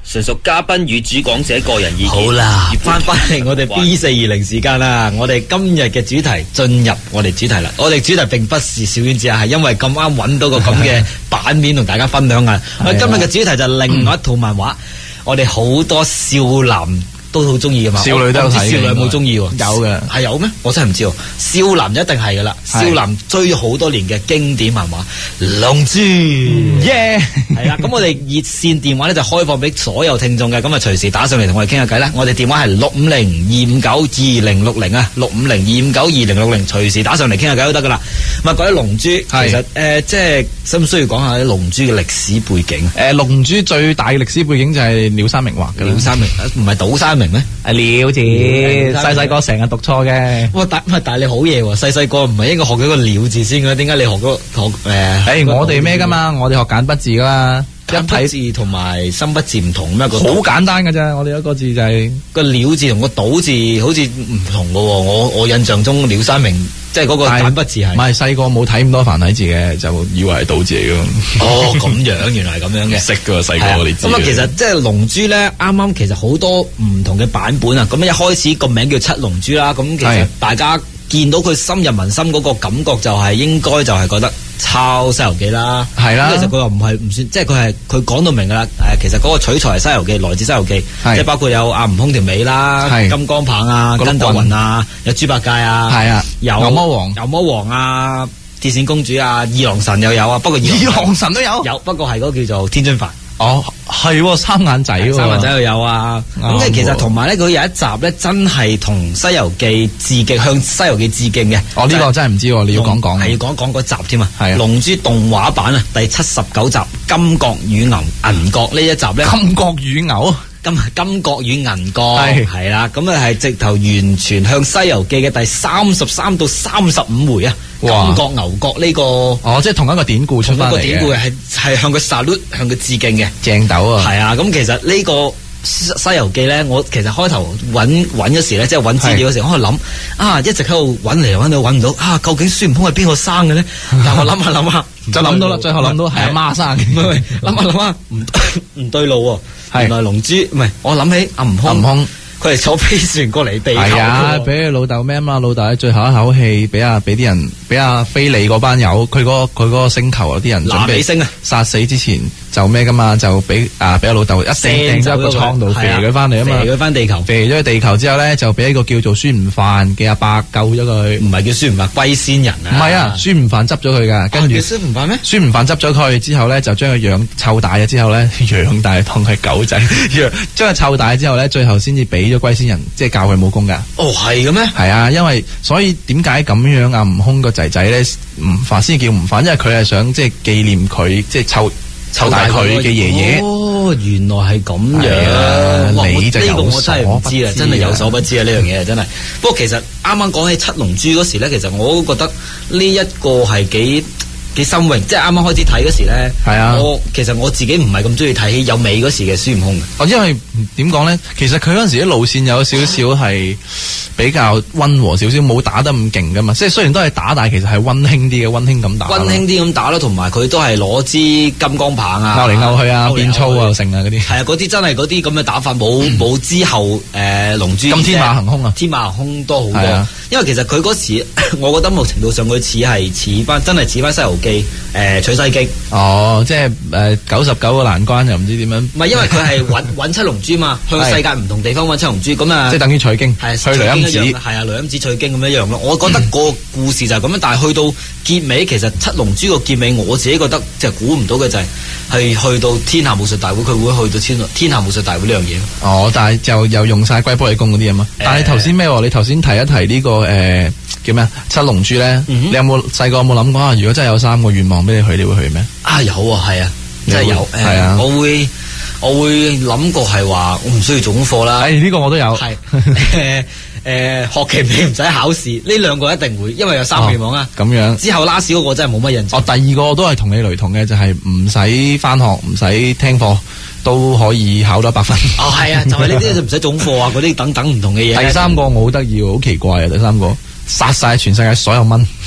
純屬嘉賓與主講者個人意見。 好啦，翻返嚟我哋 B 四二零時間啦，我哋今日嘅主題進入我哋主題啦。我哋主題並不是小丸子啊，係因為咁啱揾到個咁嘅版面同大家分享啊。我哋今日嘅主題就係另外一套漫畫，嗯、我哋好多少男都好中意嘅嘛，少女都有睇，少女有冇中意喎？有嘅，係有咩？我真係唔知喎。少男一定係噶啦，少男追咗好多年嘅經典漫畫《龍珠》耶，係啦。咁我哋熱線電話咧就開放俾所有聽眾嘅，咁啊隨時打上嚟同我哋傾下偈啦。我哋電話係六五零二五九二零六零啊，六五零二五九二零六零，隨時打上嚟傾下偈都得噶啦。咁啊，講起《龍珠》，其實誒即係需唔需要講下啲《龍珠》嘅歷史背景？誒，《龍珠》最大嘅歷史背景就係鳥山明畫嘅。鳥山明唔係島山明咩？係鳥字，細細個成日讀錯嘅。哇！但但係你好嘢喎，細細個唔係應該學咗個鳥字先嘅？點解你學嗰學誒？誒，我哋咩噶嘛？我哋學簡筆字噶嘛。簡筆字同埋深筆字唔同咩？好簡單噶咋？我哋一個字就係個鳥字同個島字好似唔同噶喎。我我印象中鳥山明即係嗰個簡筆字係。唔係細個冇睇咁多繁體字嘅，就以為係島字嚟噶。哦，咁樣原來係咁樣嘅。識噶細個你知。咁啊，其實即係龍珠咧，啱啱其實好多唔同嘅版本啊。咁一開始個名叫七龍珠啦。咁其實大家見到佢深入民心嗰個感覺就係應該就係覺得抄《西遊記》啦，係啦。其實佢又唔係唔算，即係佢係佢講到明噶啦。誒，其實嗰個取材係《西遊記》，來自《西遊記》，即係包括有阿悟空條尾啦，金剛棒啊，筋斗雲啊，有豬八戒啊，係啊，有牛魔王、牛魔王啊，鐵扇公主啊，二郎神又有啊。不過二郎神都有，有不過係嗰個叫做天津飯。哦，係三眼仔，三眼仔又有啊。咁即係其實同埋咧，佢有一集咧，真係同《西遊記》致敬，向《西遊記》致敬嘅。哦，呢個真係唔知，你要講講。係要講講嗰集添啊。係《龍珠》動畫版啊，第七十九集《金角與牛銀角》呢一集咧。金角與牛。金金角與銀角係係啦，咁啊係直頭完全向《西遊記》嘅第三十三到三十五回啊。金角牛角呢個哦，即係同一個典故出翻嚟嘅。同一個典故係係向佢 salute 向佢致敬嘅。正斗啊！係啊，咁其實呢個《西遊記》咧，我其實開頭揾揾嗰時咧，即係揾資料嗰時，我喺度諗啊，一直喺度揾嚟揾到揾唔到啊，究竟孫悟空係邊個生嘅咧？但我諗下諗下，就諗到啦，最後諗到係阿媽生嘅。諗下諗下，唔唔對路喎。原來龍珠唔係，我諗起阿悟空。悟空佢係坐飛船過嚟地球。係啊，俾佢老豆咩啊嘛？老豆喺最後一口氣，俾啊俾啲人，俾阿菲利嗰班友，佢嗰佢嗰個星球有啲人準備星啊，殺死之前就咩噶嘛？就俾啊俾阿老豆一掟掟咗個倉度，飛佢翻嚟啊嘛，飛佢翻地球，飛咗去地球之後咧，就俾一個叫做孫悟飯嘅阿伯救咗佢。唔係叫孫悟飯，龜仙人啊。唔係啊，孫悟飯執咗佢噶，跟住孫悟飯咩？孫悟飯執咗佢之後咧，就將佢養湊大咗之後咧，養大當佢狗仔，養將佢湊大之後咧，最後先至俾咗龜仙人，即係教佢武功噶。哦，係嘅咩？係啊，因為所以點解咁樣啊？悟空個仔仔咧，悟飯先叫悟飯，因為佢係想即係紀念佢，即係湊湊大佢嘅爺爺。哦，原來係咁樣。你就有所不知啦，呢個我真係唔知啊，真係有所不知啊！呢樣嘢真係。不過其實啱啱講起七龍珠嗰時咧，其實我都覺得呢一個係幾幾新穎，即係啱啱開始睇嗰時咧，係啊，我其實我自己唔係咁中意睇有尾嗰時嘅孫悟空嘅。哦，因為點講咧？其實佢嗰陣時啲路線有少少係比較溫和少少，冇打得咁勁噶嘛。即係雖然都係打，但係其實係溫馨啲嘅，溫馨咁打。溫馨啲咁打咯，同埋佢都係攞支金剛棒啊，拗嚟拗去啊，變粗啊，成啊嗰啲。係啊，嗰啲真係嗰啲咁嘅打法，冇冇之後誒龍珠。咁天馬行空啊！天馬行空多好多。因為其實佢嗰時，我覺得某程度上佢似係似翻，真係似翻《西遊記》誒取西經。哦，即係誒九十九個難關又唔知點樣。唔係，因為佢係揾揾七龍珠嘛，去世界唔同地方揾七龍珠，咁啊，即係等於取經，係去雷音寺，係啊，雷音寺取經咁一樣咯。我覺得個故事就係咁樣，但係去到結尾，其實七龍珠個結尾，我自己覺得即係估唔到嘅就係係去到天下武術大會，佢會去到天天下武術大會呢樣嘢。哦，但係就又用晒龜波氣功嗰啲啊嘛。但係你頭先咩？你頭先提一提呢個誒叫咩七龍珠咧？你有冇細個有冇諗過啊？如果真係有三個願望俾你去，你會去咩？啊有啊，係啊，真係有。係啊，我會我會諗過係話我唔需要做功課啦。誒呢個我都有。係誒誒學期尾唔使考試，呢兩個一定會，因為有三個願望啊。咁樣之後拉屎嗰個真係冇乜印象。哦，第二個都係同你雷同嘅，就係唔使翻學，唔使聽課。都可以考到一百分。哦，係啊，就係呢啲就唔使總課啊，嗰啲等等唔同嘅嘢。第三個我好得意喎，好奇怪啊！第三個殺晒全世界所有蚊。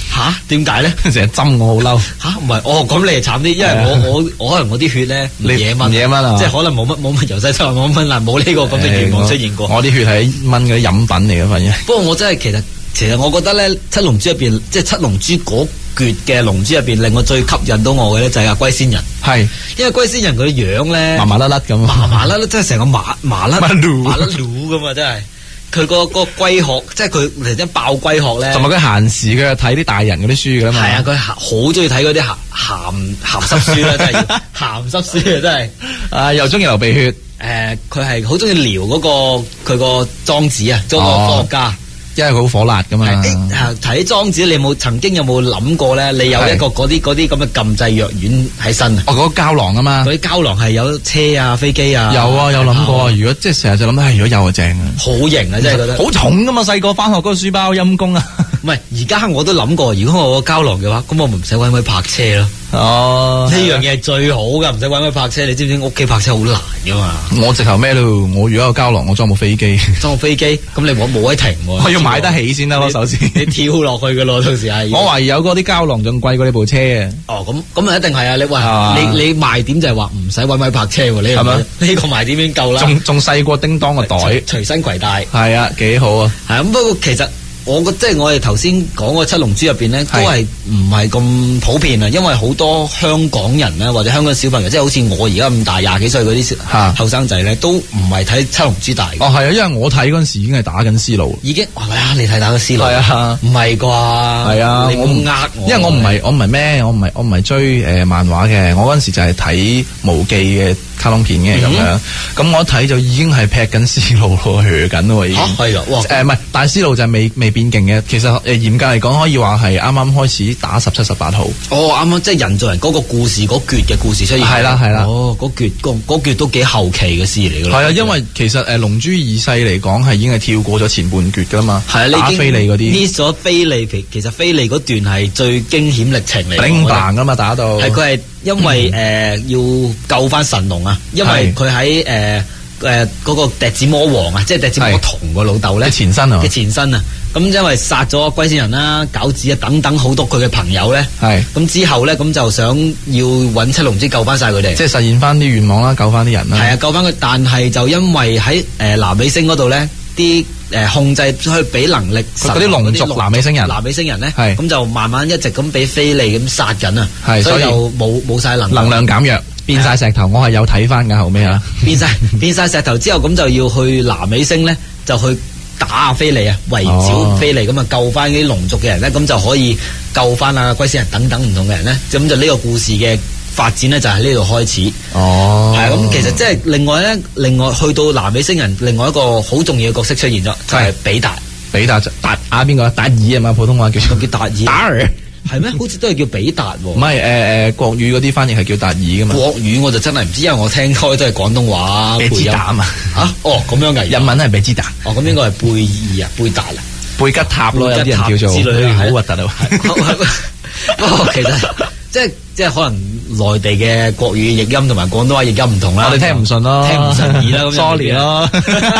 吓？點解咧？ 成日針我好嬲。 吓？唔係，哦咁你係慘啲，因為我我我可能我啲血咧唔惹蚊， 唔惹蚊啊， 即係可能冇乜冇乜由細出嚟冇蚊啦，冇呢個咁嘅願望出現過。 我啲血係蚊嗰啲飲品嚟嘅，反正。 不過我真係其實其實我覺得咧，七龍珠入邊即係七龍珠嗰橛嘅龍珠入邊，令我最吸引到我嘅咧就係阿龜仙人。係，因為龜仙人佢樣咧麻麻甩甩咁， 麻麻甩甩，真係成個麻麻甩麻甩佬咁啊！真係。佢個個龜殼，即係佢突然間爆龜殼咧， 同埋佢閒時佢又睇啲大人嗰啲書噶嘛。 係啊，佢好中意睇嗰啲鹹鹹鹹濕書啦，真係鹹濕書啊，真係。 啊，又中意流鼻血。 誒，佢係好中意撩嗰個佢個莊子啊，嗰個科學家。 因為佢好火辣噶嘛。 睇莊子，你有冇曾經有冇諗過咧？你有一個嗰啲嗰啲咁嘅禁制藥丸喺身啊？ 哦，嗰個膠囊啊嘛。 嗰啲膠囊係有車啊、飛機啊。 有啊，有諗過啊。如果即係成日就諗，唉，如果有就正啊。 好型啊，真係覺得。好重噶嘛，細個翻學嗰個書包陰公啊。 唔係，而家我都諗過，如果我個膠囊嘅話，咁我咪唔使搵位泊車咯。哦，呢樣嘢係最好噶，唔使搵位泊車。你知唔知屋企泊車好難噶嘛？ 我直頭咩咯？我如果有膠囊，我裝部飛機。 裝部飛機，咁你冇冇位停？ 我要買得起先得咯，首先。 你跳落去噶咯，到時係。 我懷疑有嗰啲膠囊仲貴過你部車啊！ 哦，咁咁啊，一定係啊！你話你你賣點就係話唔使搵位泊車喎，呢個呢個賣點已經夠啦。 仲仲細過叮當個袋， 隨身攜帶。 係啊，幾好啊！ 係咁，不過其實。我覺即係我哋頭先講嗰七龍珠入邊咧，都係唔係咁普遍啊？因為好多香港人咧，或者香港小朋友，即係好似我而家咁大廿幾歲嗰啲後生仔咧，都唔係睇七龍珠大嘅。 哦，係啊，因為我睇嗰陣時已經係打緊思路， 已經係咪啊？你睇打緊思路？ 係啊， 唔係啩？ 係啊， 你冇呃我， 因為我唔係我唔係咩，我唔係我唔係追誒漫畫嘅，我嗰陣時就係睇無記嘅卡通片嘅咁樣，咁我一睇就已經係劈緊思路咯，學緊咯已經。 嚇係啊！哇誒唔係，但係思路就係未未變勁嘅。其實誒嚴格嚟講，可以話係啱啱開始打十七、十八號。 哦，啱啱即係人造人嗰個故事嗰橛嘅故事出現。 係啦係啦。 哦，嗰橛嗰嗰橛都幾後期嘅事嚟㗎啦。 係啊，因為其實誒龍珠二世嚟講係已經係跳過咗前半橛㗎啦嘛。係啊，打飛利嗰啲。miss 咗飛利，其實飛利嗰段係最驚險歷程嚟。 頂棒㗎嘛，打到。 係佢係因為誒要救翻神龍啊，因為佢喺誒誒嗰個笛子魔王啊，即係笛子魔童個老豆咧嘅前身啊， 嘅前身啊。咁因為殺咗龜仙人啦、餃子啊等等好多佢嘅朋友咧，係咁之後咧，咁就想要揾七龍珠救翻晒佢哋， 即係實現翻啲願望啦，救翻啲人啦。 係啊，救翻佢，但係就因為喺誒南美星嗰度咧，啲誒控制去俾能力嗰啲龍族南美星人， 南美星人咧， 係咁就慢慢一直咁俾菲利咁殺緊啊， 係所以就冇冇晒能能量減弱。變晒石頭，我係有睇翻㗎後尾啊！ 變晒變晒石頭之後，咁就要去南美星咧，就去打阿菲利啊，圍剿菲利，咁啊救翻啲龍族嘅人咧，咁就可以救翻阿龜仙人等等唔同嘅人咧。咁就呢個故事嘅發展咧，就喺呢度開始。哦，係咁，其實即係另外咧，另外去到南美星人，另外一個好重要嘅角色出現咗，就係比達。 比達就達啊邊個？達爾啊嘛，普通話叫叫達爾。達爾。係咩？好似都係叫比達喎。 唔係誒誒，國語嗰啲翻譯係叫達爾噶嘛。 國語我就真係唔知，因為我聽開都係廣東話。 貝吉塔啊嘛。嚇？ 哦，咁樣嘅。 日文係貝吉塔。 哦，咁應該係貝爾啊，貝達啊。 貝吉塔咯，有啲人叫做。之類好核突啊！ 不過其實即係即係可能內地嘅國語譯音同埋廣東話譯音唔同啦。 我哋聽唔順咯， 聽唔順耳啦，咁 sorry 咯。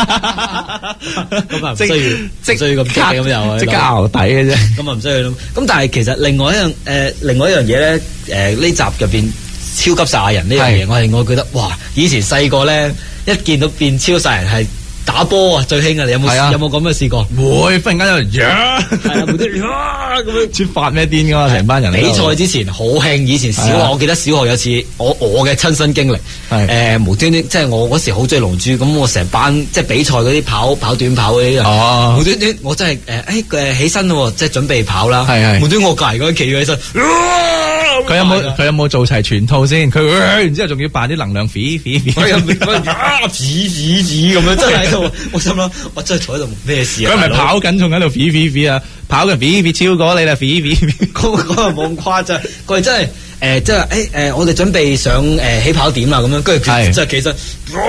咁啊唔需要，即需要咁激咁又即刻淆底嘅啫。 咁啊唔需要咁。咁但係其實另外一樣誒，另外一樣嘢咧，誒呢集入邊超級賽亞人呢樣嘢，我係我覺得哇！以前細個咧一見到變超賽亞人係打波啊最興啊！你有冇有冇咁嘅試過？ 會忽然間就呀， 係啊，冇啲呀咁樣出發咩癲噶嘛？成班人比賽之前好興，以前小學我記得小學有次我我嘅親身經歷，誒無端端即係我嗰時好中意龍珠，咁我成班即係比賽嗰啲跑跑短跑嗰啲人，無端端我真係誒誒誒起身咯，即係準備跑啦，無端我隔離嗰啲企咗起身， 佢有冇佢有冇做齊全套先？佢然之後仲要扮啲能量 fit fit fit， 佢又啊指指指咁樣真係。我心諗，我真係坐喺度咩事啊？ 佢咪跑緊，仲喺度 fit fit fit 啊！跑緊 fit fit 超過你啦 fit fit fit， 嗰嗰個冇咁誇張，佢真係誒，即係誒誒，我哋準備上誒起跑點啦咁樣，跟住佢真係企身，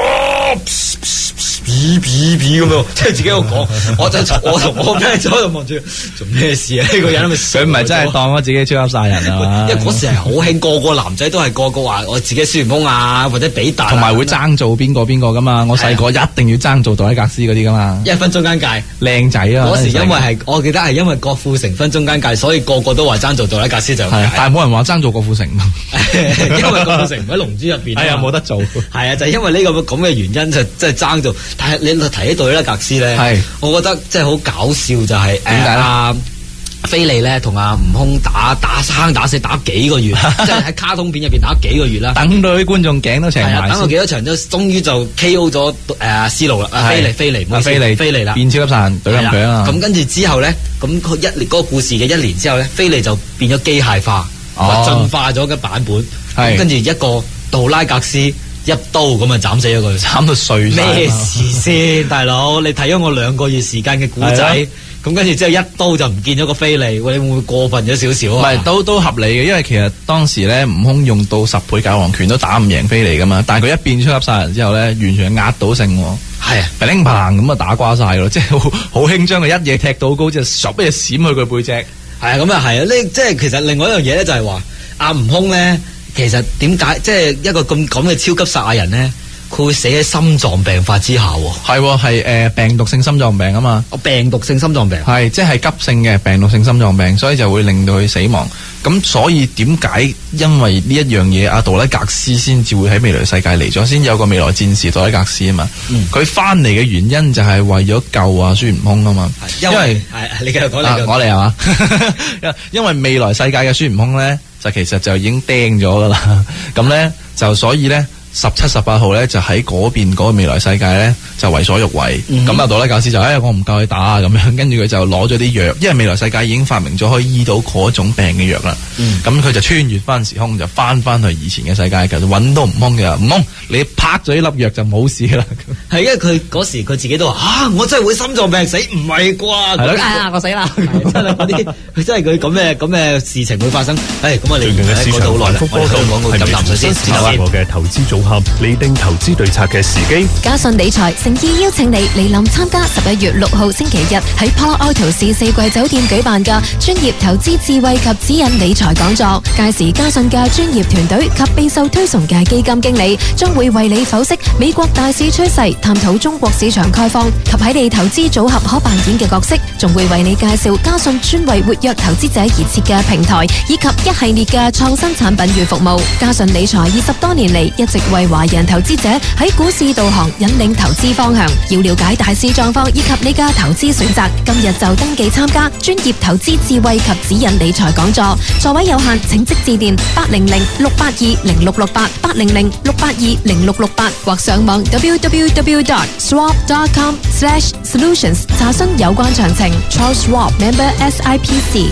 嗶嗶嗶咁樣，即係自己喺度講，我就我同我 friend 就喺度望住，做咩事啊？呢個人咪佢唔係真係當咗自己超級殺人啊？ 因為嗰時係好興，個個男仔都係個個話我自己孫悟空啊，或者比達， 同埋會爭做邊個邊個噶嘛。我細個一定要爭做杜拉格斯嗰啲噶嘛。 一分中間界， 靚仔啊！ 嗰時因為係我記得係因為郭富城分中間界，所以個個都話爭做杜拉格斯就係， 但係冇人話爭做郭富城。 因為郭富城唔喺龍珠入邊， 係啊冇得做。 係啊，就係因為呢個咁嘅原因就即係爭做。但係你提起杜拉格斯咧，係我覺得即係好搞笑，就係點解阿菲利咧同阿悟空打打生打死打幾個月，即係喺卡通片入邊打幾個月啦，等到啲觀眾頸都長埋， 等到幾多場都終於就 K O 咗誒思路啦，阿菲利菲利， 阿菲利菲利啦， 變超級殺人，對咁樣啊！ 咁跟住之後咧，咁一年嗰個故事嘅一年之後咧，菲利就變咗機械化，進化咗嘅版本，咁跟住一個杜拉格斯。一刀咁啊斬死咗佢， 斬到碎晒。 咩事先，大佬？你睇咗我兩個月時間嘅古仔，咁跟住之後一刀就唔見咗個菲利，你會唔會過分咗少少啊？ 唔係，都都合理嘅，因為其實當時咧，悟空用到十倍九皇拳都打唔贏菲利噶嘛，但係佢一變超級殺人之後咧，完全係壓倒性。 係啊， 砰砰咁啊打瓜晒咯，即係好好輕將佢一嘢踢到高，即係十一嘢閃去佢背脊。係啊，咁啊係啊，呢即係其實另外一樣嘢咧，就係話阿悟空咧。其實點解即係一個咁咁嘅超級殺人咧，佢會死喺心臟病發之下喎？ 係係誒病毒性心臟病啊嘛。 哦，病毒性心臟病係即係急性嘅病毒性心臟病，所以就會令到佢死亡。咁所以點解因為呢一樣嘢，阿杜拉格斯先至會喺未來世界嚟咗，先有個未來戰士杜拉格斯啊嘛。佢翻嚟嘅原因就係為咗救啊孫悟空啊嘛。因為係你繼續講嚟，我嚟係嘛？因為未來世界嘅孫悟空咧。就其實就已經釘咗噶啦，咁咧就所以咧十七、十八號咧就喺嗰邊嗰個未來世界咧就為所欲為，咁阿杜拉格斯就哎我唔夠佢打啊咁樣，跟住佢就攞咗啲藥，因為未來世界已經發明咗可以醫到嗰種病嘅藥啦，咁佢、嗯、就穿越翻時空就翻翻去以前嘅世界，其實揾到悟空嘅，悟空你拍咗呢粒藥就冇事啦。 係因為佢嗰時佢自己都話啊，我真係會心臟病死，唔係啩？係啦、啊，我死啦！ 真係嗰啲，佢真係佢咁嘅咁嘅事情會發生。誒、哎，咁啊，你最近嘅市場反覆波動，係咪重新思考我嘅投資組合，擬定投資對策嘅時機？ 嘉信理財誠意邀請你嚟臨參加十一月六號星期日喺 Palo Alto 市四季酒店舉辦嘅專業投資智慧及指引理財講座。屆時嘉信嘅專業團隊及備受推崇嘅基金經理將會為你剖析美國大市趨勢，探討中國市場開放及喺你投資組合可扮演嘅角色，仲會為你介紹嘉信專為活躍投資者而設嘅平台，以及一系列嘅創新產品與服務。嘉信理財二十多年嚟一直為華人投資者喺股市導航，引領投資方向。要了解大市狀況以及你嘅投資選擇，今日就登記參加專業投資智慧及指引理財講座。座位有限，請即致電八零零六八二零六六八八零零六八二零六六八或上網 w w w dot swap dot com slash solutions 查詢有關詳情。Charles Schwab Member S I P C。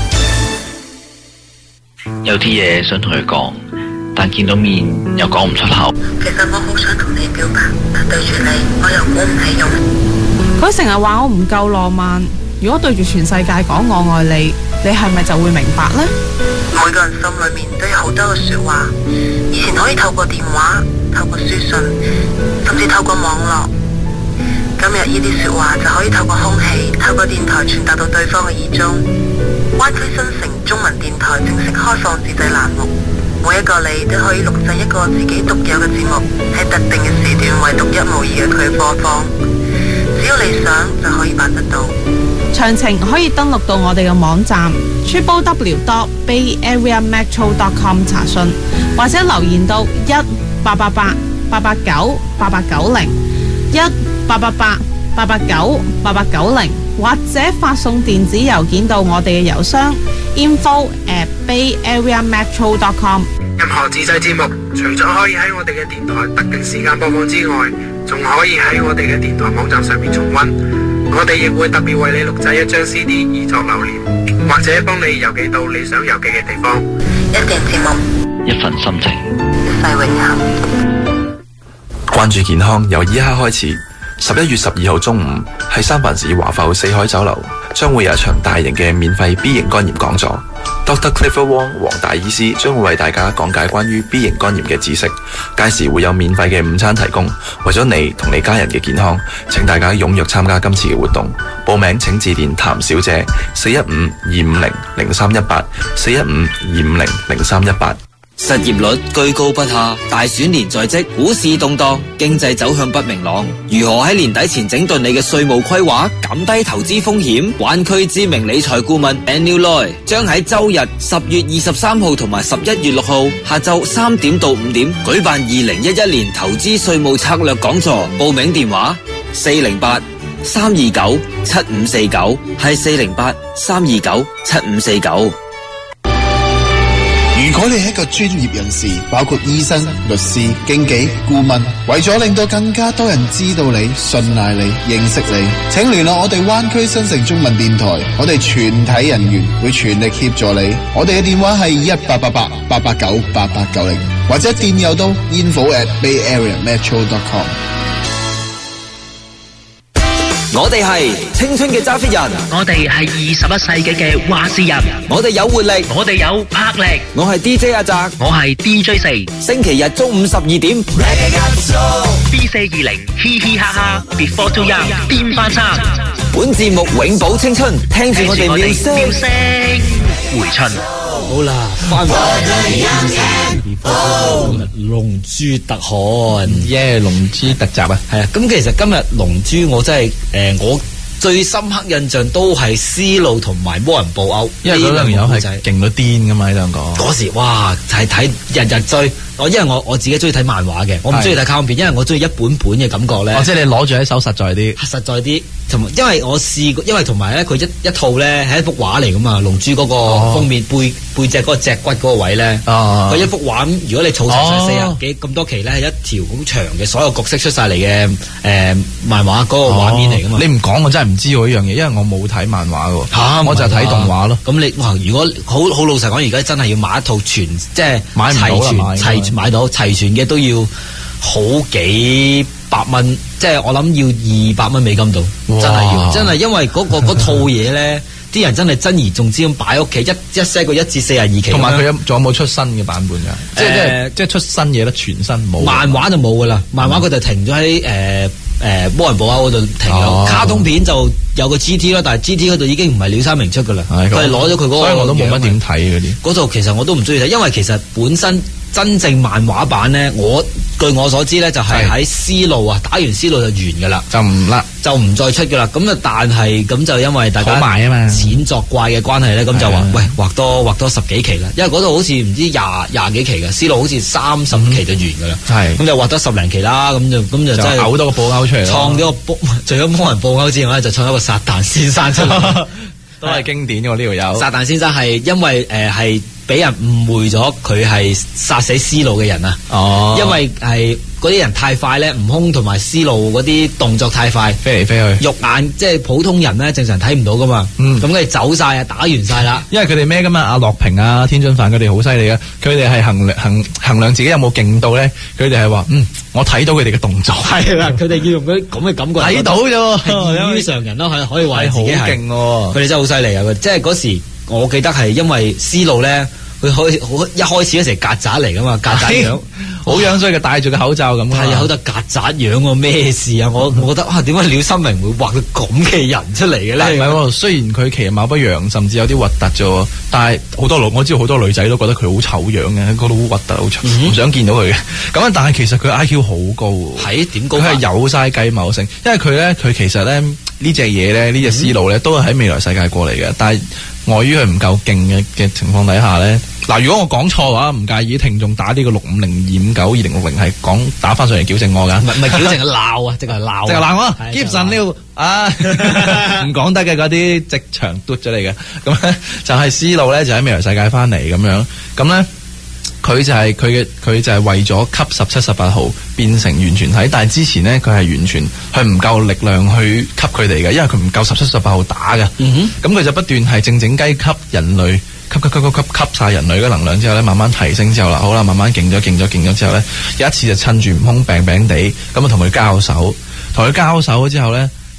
有啲嘢想同佢講，但見到面又講唔出口。 其實我好想同你表白，但對住你我又鼓唔起勇。 佢成日話我唔夠浪漫，如果對住全世界講我愛你，你係咪就會明白呢？ 每個人心裏面都有好多嘅說話，以前可以透過電話、透過書信，甚至透過網絡。今日呢啲說話就可以透過空氣、透過電台傳達到對方嘅耳中。灣區新城中文電台正式開放自製欄目，每一個你都可以錄製一個自己獨有嘅節目，喺特定嘅時段為獨一無二嘅佢播放。只要你想，就可以辦得到。 詳情可以登錄到我哋嘅網站 triple w dot bay area metro dot com 查詢，或者留言到一八八八八八九八八九零一八八八八八九八八九零，或者發送電子郵件到我哋嘅郵箱 info at bay area metro dot com。 任何自製節目，除咗可以喺我哋嘅電台特定時間播放之外，仲可以喺我哋嘅電台網站上面重溫。我哋亦會特別為你錄製一張 C D 以作留念，或者幫你郵寄到你想郵寄嘅地方。 一段節目， 一份心情， 一世永恒。 關注健康由依刻開始。十一月十二號中午喺三藩市華埠四海酒樓將會有一場大型嘅免費 B 型肝炎講座。Doctor Clifford Wong 黃大醫師將會為大家講解關於 B 型肝炎嘅知識，屆時會有免費嘅午餐提供。為咗你同你家人嘅健康，請大家踴躍參加今次嘅活動。報名請致電譚小姐四一五二五零零三一八四一五二五零零三一八。 失業率居高不下，大選年在即，股市動盪，經濟走向不明朗。如何喺年底前整頓你嘅稅務規劃，減低投資風險？灣區知名理財顧問 Daniel Loy 將喺周日十月二十三號同埋十一月六號下晝三點到五點舉辦二零一一年投資稅務策略講座。報名電話四零八三二九七五四九，係四零八三二九七五四九。 如果你係一個專業人士，包括醫生、律師、經紀、顧問，為咗令到更加多人知道你、信賴你、認識你，請聯絡我哋灣區新城中文電台，我哋全體人員會全力協助你。我哋嘅電話係一八八八八八九八八九零，或者電郵到 info at bay area metro dot com。 我哋係青春嘅揸 fit 人， 我哋係二十一世紀嘅話事人， 我哋有活力， 我哋有魄力。 我係 D J 阿澤， 我係 D J 四。 星期日中午十二點 ，B 四二零，嘻嘻哈哈 ，Before Too Young，顛翻衫。 本節目永葆青春，聽住我哋妙聲回春。 好啦，翻返龍珠特刊， 耶！龍珠特集啊， 係啊。咁其實今日龍珠我真係誒、呃，我最深刻印象都係思路同埋魔人布歐， 因為嗰兩友係勁到癲噶嘛，呢兩個。 嗰時哇，就係睇日日追。我因為我我自己中意睇漫畫嘅，我唔中意睇卡通片，因為我中意一本本嘅感覺咧。 哦，即係你攞住喺手實在啲， 實在啲。同埋因為我試過，因為同埋咧佢一一套咧係一幅畫嚟噶嘛，龍珠嗰個封面、哦、背背脊嗰個脊骨嗰個位咧，佢、哦、一幅畫，如果你儲齊晒四十幾咁多期咧，係一條好長嘅所有角色出晒嚟嘅誒漫畫嗰個畫面嚟噶嘛。 你唔講我真係唔知喎呢樣嘢，因為我冇睇漫畫喎， 嚇， 我就睇動畫咯。 咁你哇，如果好好老實講，而家真係要買一套全即係買唔到啦， 齊全買到齊全嘅都要好幾百蚊，即係我諗要二百蚊美金度，真係要，真係因為嗰、嗰個嗰套嘢咧，啲人真係珍而重之咁擺屋企，一一 set 個一至四十二期。 同埋佢有仲有冇出新嘅版本㗎？即係、呃、即係出新嘢咧，全新冇。 漫畫就冇㗎啦，漫畫佢就停咗喺誒誒魔人布歐嗰度停咗、哦。卡通片就有個 G T 啦，但係 G T 嗰度已經唔係鳥山明出㗎啦，佢係攞咗佢嗰個。所以我都冇乜點睇嗰啲。嗰度其實我都唔中意睇，因為其實本身真正漫畫版咧，我據我所知咧，就係喺思路啊，打完思路就完噶啦， 就唔甩， 就唔再出噶啦。咁啊，但係咁就因為大家好賣啊嘛， 錢作怪嘅關係咧，咁就話喂畫多畫多十幾期啦，因為嗰度好似唔知廿廿幾期嘅思路，好似三十期就完噶啦。係、嗯，咁就畫多十零期啦，咁就咁就真係嘔多個布歐出嚟， 創咗個除咗魔人布歐之外咧，就創咗個撒旦先生出嚟， 都係經典嘅呢條友。 撒旦先生係因為誒係。呃俾人誤會咗佢係殺死思路嘅人啊！哦，因為係嗰啲人太快咧，悟空同埋思路嗰啲動作太快， 飛嚟飛去， 肉眼即係普通人咧正常睇唔到噶嘛。嗯，咁佢哋走晒啊，打完晒啦。 因為佢哋咩噶嘛？阿樂平啊、天津飯佢哋好犀利嘅，佢哋係衡量衡衡量自己有冇勁到咧。佢哋係話嗯，我睇到佢哋嘅動作係啦，佢哋要用嗰啲咁嘅感覺睇到啫， 異於常人咯，係可以話自己係好勁喎。 佢哋真係好犀利啊！即係嗰時我記得係因為思路咧。佢開好一開始嗰時曱甴嚟噶嘛，曱甴樣好樣衰嘅，戴住個口罩咁。 係有得曱甴樣喎，咩事啊？我我覺得啊，點解廖心明會畫到咁嘅人出嚟嘅咧？ 唔係喎，雖然佢其實貌不揚，甚至有啲核突啫，但係好多女我知道好多女仔都覺得佢好醜樣嘅，覺得好核突，好醜，唔、嗯、想見到佢嘅。咁啊，但係其實佢 I Q 好高喎。係點高？佢係有晒計謀性，因為佢咧，佢其實咧呢隻嘢咧，呢隻思路咧，都係喺未來世界過嚟嘅，但係礙於佢唔夠勁嘅嘅情況底下咧。嗱，如果我講錯嘅話，唔介意聽眾打呢個六五零二五九二零六零係講打翻上嚟矯正我噶， 唔係唔係矯正係鬧啊，即係鬧， 即係鬧我。Gibson 呢啊，唔講得嘅嗰啲職場嘟咗嚟嘅，咁咧就係思路咧就喺未來世界翻嚟咁樣，咁咧佢就係佢嘅佢就係為咗吸十七十八號變成完全體，但係之前咧佢係完全佢唔夠力量去吸佢哋嘅，因為佢唔夠十七十八號打嘅，咁、嗯、佢就不斷係靜靜雞吸人類。吸吸吸吸吸吸晒人類嘅能量之後咧，慢慢提升之後啦，好啦，慢慢勁咗勁咗勁咗之後咧，有一次就趁住悟空病病地咁啊，同佢交手，同佢交手之後咧，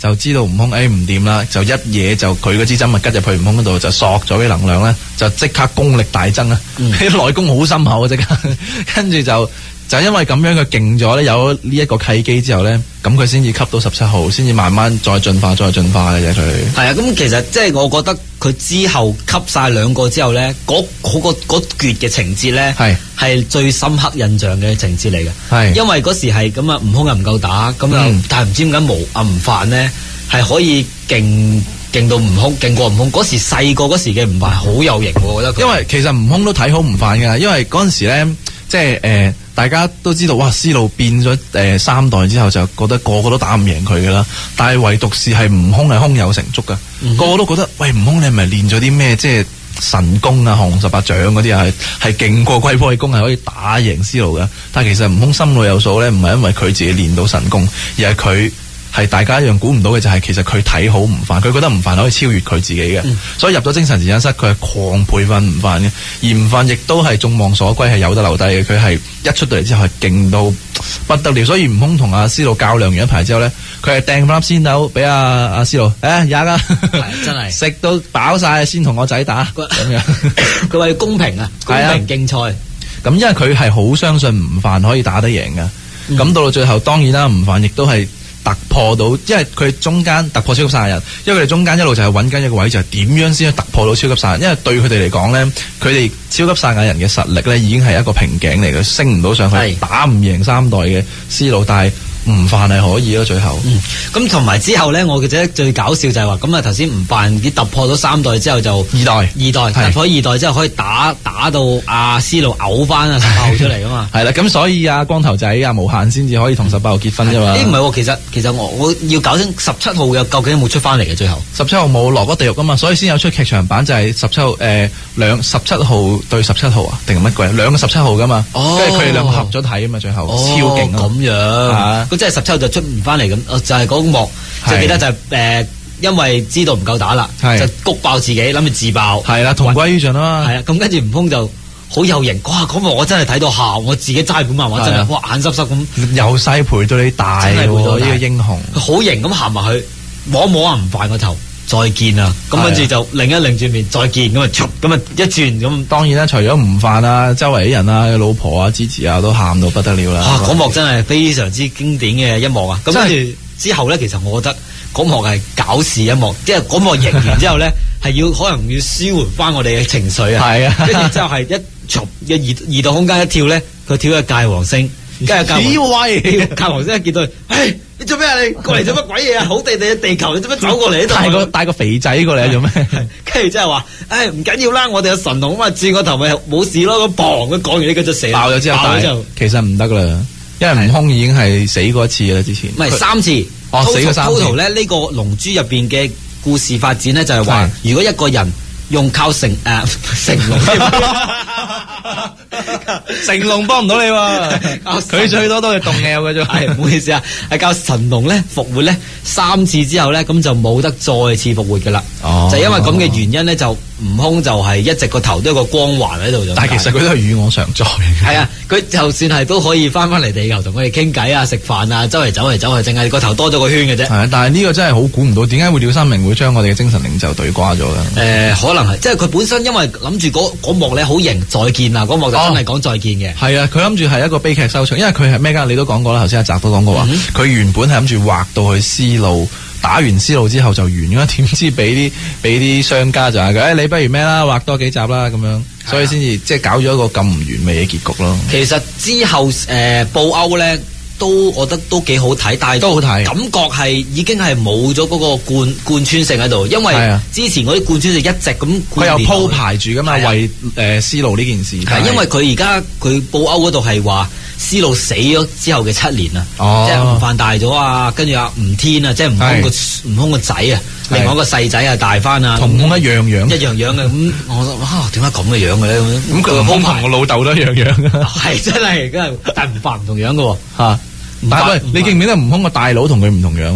就知道悟空誒唔掂啦，就一嘢就佢嗰支針啊吉入去悟空嗰度，就索咗啲能量咧，就即刻功力大增啊！啲、嗯、內功好深厚啊，即刻，跟住就就因為咁樣佢勁咗咧，有呢一個契機之後咧，咁佢先至吸到十七號，先至慢慢再進化，再進化嘅啫。佢係啊，咁其實即係我覺得佢之後吸晒兩個之後咧，嗰嗰、嗰個嗰橛嘅情節咧，係係最深刻印象嘅情節嚟嘅。係因為嗰時係咁啊，悟空又唔夠打，咁又、嗯、但係唔知點解無啊吳範咧係可以勁勁到悟空，勁過悟空。嗰時細個嗰時嘅吳範好有型，我覺得。因為其實悟空都睇好吳範㗎，因為嗰陣時咧即係誒。呃大家都知道，哇！思路變咗誒、呃、三代之後，就覺得個個都打唔贏佢噶啦。但係唯獨是係悟空係胸有成竹噶，嗯、個個都覺得，喂，悟空你係咪練咗啲咩？即係神功啊，降龍十八掌嗰啲啊，係係勁過龜波氣功，係可以打贏思路噶。但係其實悟空心裏有數咧，唔係因為佢自己練到神功，而係佢。係大家一樣估唔到嘅就係其實佢睇好吳範，佢覺得吳範可以超越佢自己嘅，嗯、所以入咗精神實驗室佢係狂培訓吳範嘅，而吳範亦都係眾望所歸，係有得留低嘅。佢係一出到嚟之後係勁到不得了，所以悟空同阿思路較量完一排之後咧，佢係掟翻粒仙豆俾阿阿思路，誒也啊， 真係食到飽晒先同我仔打咁樣， 佢話要公平啊，公平競賽。 咁因為佢係好相信吳範可以打得贏嘅，咁、嗯、到到最後當然啦，吳範亦都係。突破到，因為佢中間突破超級賽亞人，因為佢哋中間一路就係揾緊一個位，就係點樣先突破到超級賽亞人。因為對佢哋嚟講咧，佢哋超級賽亞人嘅實力咧已經係一個瓶頸嚟嘅，升唔到上去，打唔贏三代嘅思路，但係吳範係可以咯，最後。 咁同埋之後咧，我覺得最搞笑就係話，咁啊頭先吳範啲突破咗三代之後就二代， 二代突破二代之後可以打打到阿思路嘔翻啊十八號出嚟噶嘛。 係啦，咁所以啊光頭仔啊無限先至可以同十八號結婚啫嘛。 誒唔係喎，其實其實我我要搞清十七號又究竟有冇出翻嚟嘅最後？ 十七號冇落咗地獄噶嘛，所以先有出劇場版就係十七號誒兩十七號對十七號啊，定係乜鬼？兩個十七號噶嘛，跟住佢哋兩個合咗體啊嘛，最後、哦、超勁啊！ 咁樣。咁即係十七號就出唔翻嚟咁，就係嗰幕，就記得就係誒，因為知道唔夠打啦，就谷爆自己，諗住自爆， 係啦，同歸於盡啊嘛， 係啊，咁跟住悟空就好有型，哇！嗰幕我真係睇到喊，我自己揸本漫畫真係，哇眼濕濕咁， 由細陪到你大，真係陪到呢個英雄， 佢好型咁行埋去摸摸啊吳範個頭。再見啊！咁跟住就另一擰轉面再見，咁啊咁啊一轉咁。 當然啦，除咗吳範啊，周圍啲人啊，老婆啊、支持啊，都喊到不得了啦。 哇！嗰幕真係非常之經典嘅一幕啊！咁跟住之後咧，其實我覺得嗰幕係搞事一幕，即係嗰幕贏完之後咧，係要可能要舒緩翻我哋嘅情緒啊。係啊，跟住之後係一從嘅異異度空間一跳咧，佢跳咗界王星，跟住界王界王星一見到佢，唉！你做咩啊？你過嚟做乜鬼嘢啊？好地地嘅地球，你做乜走過嚟呢度？ 帶個帶個肥仔過嚟做咩？ 跟住即係話，唉，唔緊要啦，我哋有神龍啊嘛，轉個頭咪冇事咯。咁砰，佢講完呢個就射爆咗之後，爆咗之後，其實唔得噶啦，因為悟空已經係死過一次啦，之前。 唔係三次， 哦，死過三次。 total 咧呢個龍珠入邊嘅故事發展咧就係話，如果一個人用靠成誒成龍。 成龍幫唔到你喎，佢最多都係動 L 嘅啫。 係唔好意思啊，係教神龍咧復活咧三次之後咧，咁就冇得再次復活噶啦。哦，就因為咁嘅原因咧，就悟空就係一直個頭都有個光環喺度。 但係其實佢都係與我常在嘅。 係啊，佢就算係都可以翻翻嚟地球同我哋傾偈啊、食飯啊、周圍走嚟走去，淨係個頭多咗個圈嘅啫。係啊，但係呢個真係好估唔到，點解會廖三明會將我哋嘅精神領袖隊瓜咗咧？誒、 呃，可能係即係佢本身因為諗住嗰嗰幕咧好型，再見啊！嗰幕就真係講再見嘅。 係、哦、啊，佢諗住係一個悲劇收場，因為佢係咩㗎？你都講過啦，頭先阿澤都講過話，佢、嗯、原本係諗住畫到去思路。打完思路之後就完咗，點知俾啲俾啲商家就話佢，誒、哎、你不如咩啦，畫多幾集啦咁樣，所以先至即係搞咗一個咁唔完美嘅結局咯。 其實之後誒、呃、布歐咧都我覺得都幾好睇，但係都好睇， 感覺係已經係冇咗嗰個貫貫穿性喺度，因為之前嗰啲貫穿性一直咁佢又鋪排住噶嘛，為誒、呃、思路呢件事。 係因為佢而家佢布歐嗰度係話。思路死咗之後嘅七年啊， 哦、 即係悟飯大咗啊，跟住阿吳天啊，即係悟空個悟空個仔啊，另外一個細仔啊大翻啊， 同悟空一樣樣， 一樣樣嘅咁，我哇點解咁嘅樣嘅咧？ 咁佢悟空同我老豆都一樣樣嘅， 係真係，真係，但係悟飯唔同樣嘅喎嚇。但係你記唔記得悟空個大佬同佢唔同樣喎？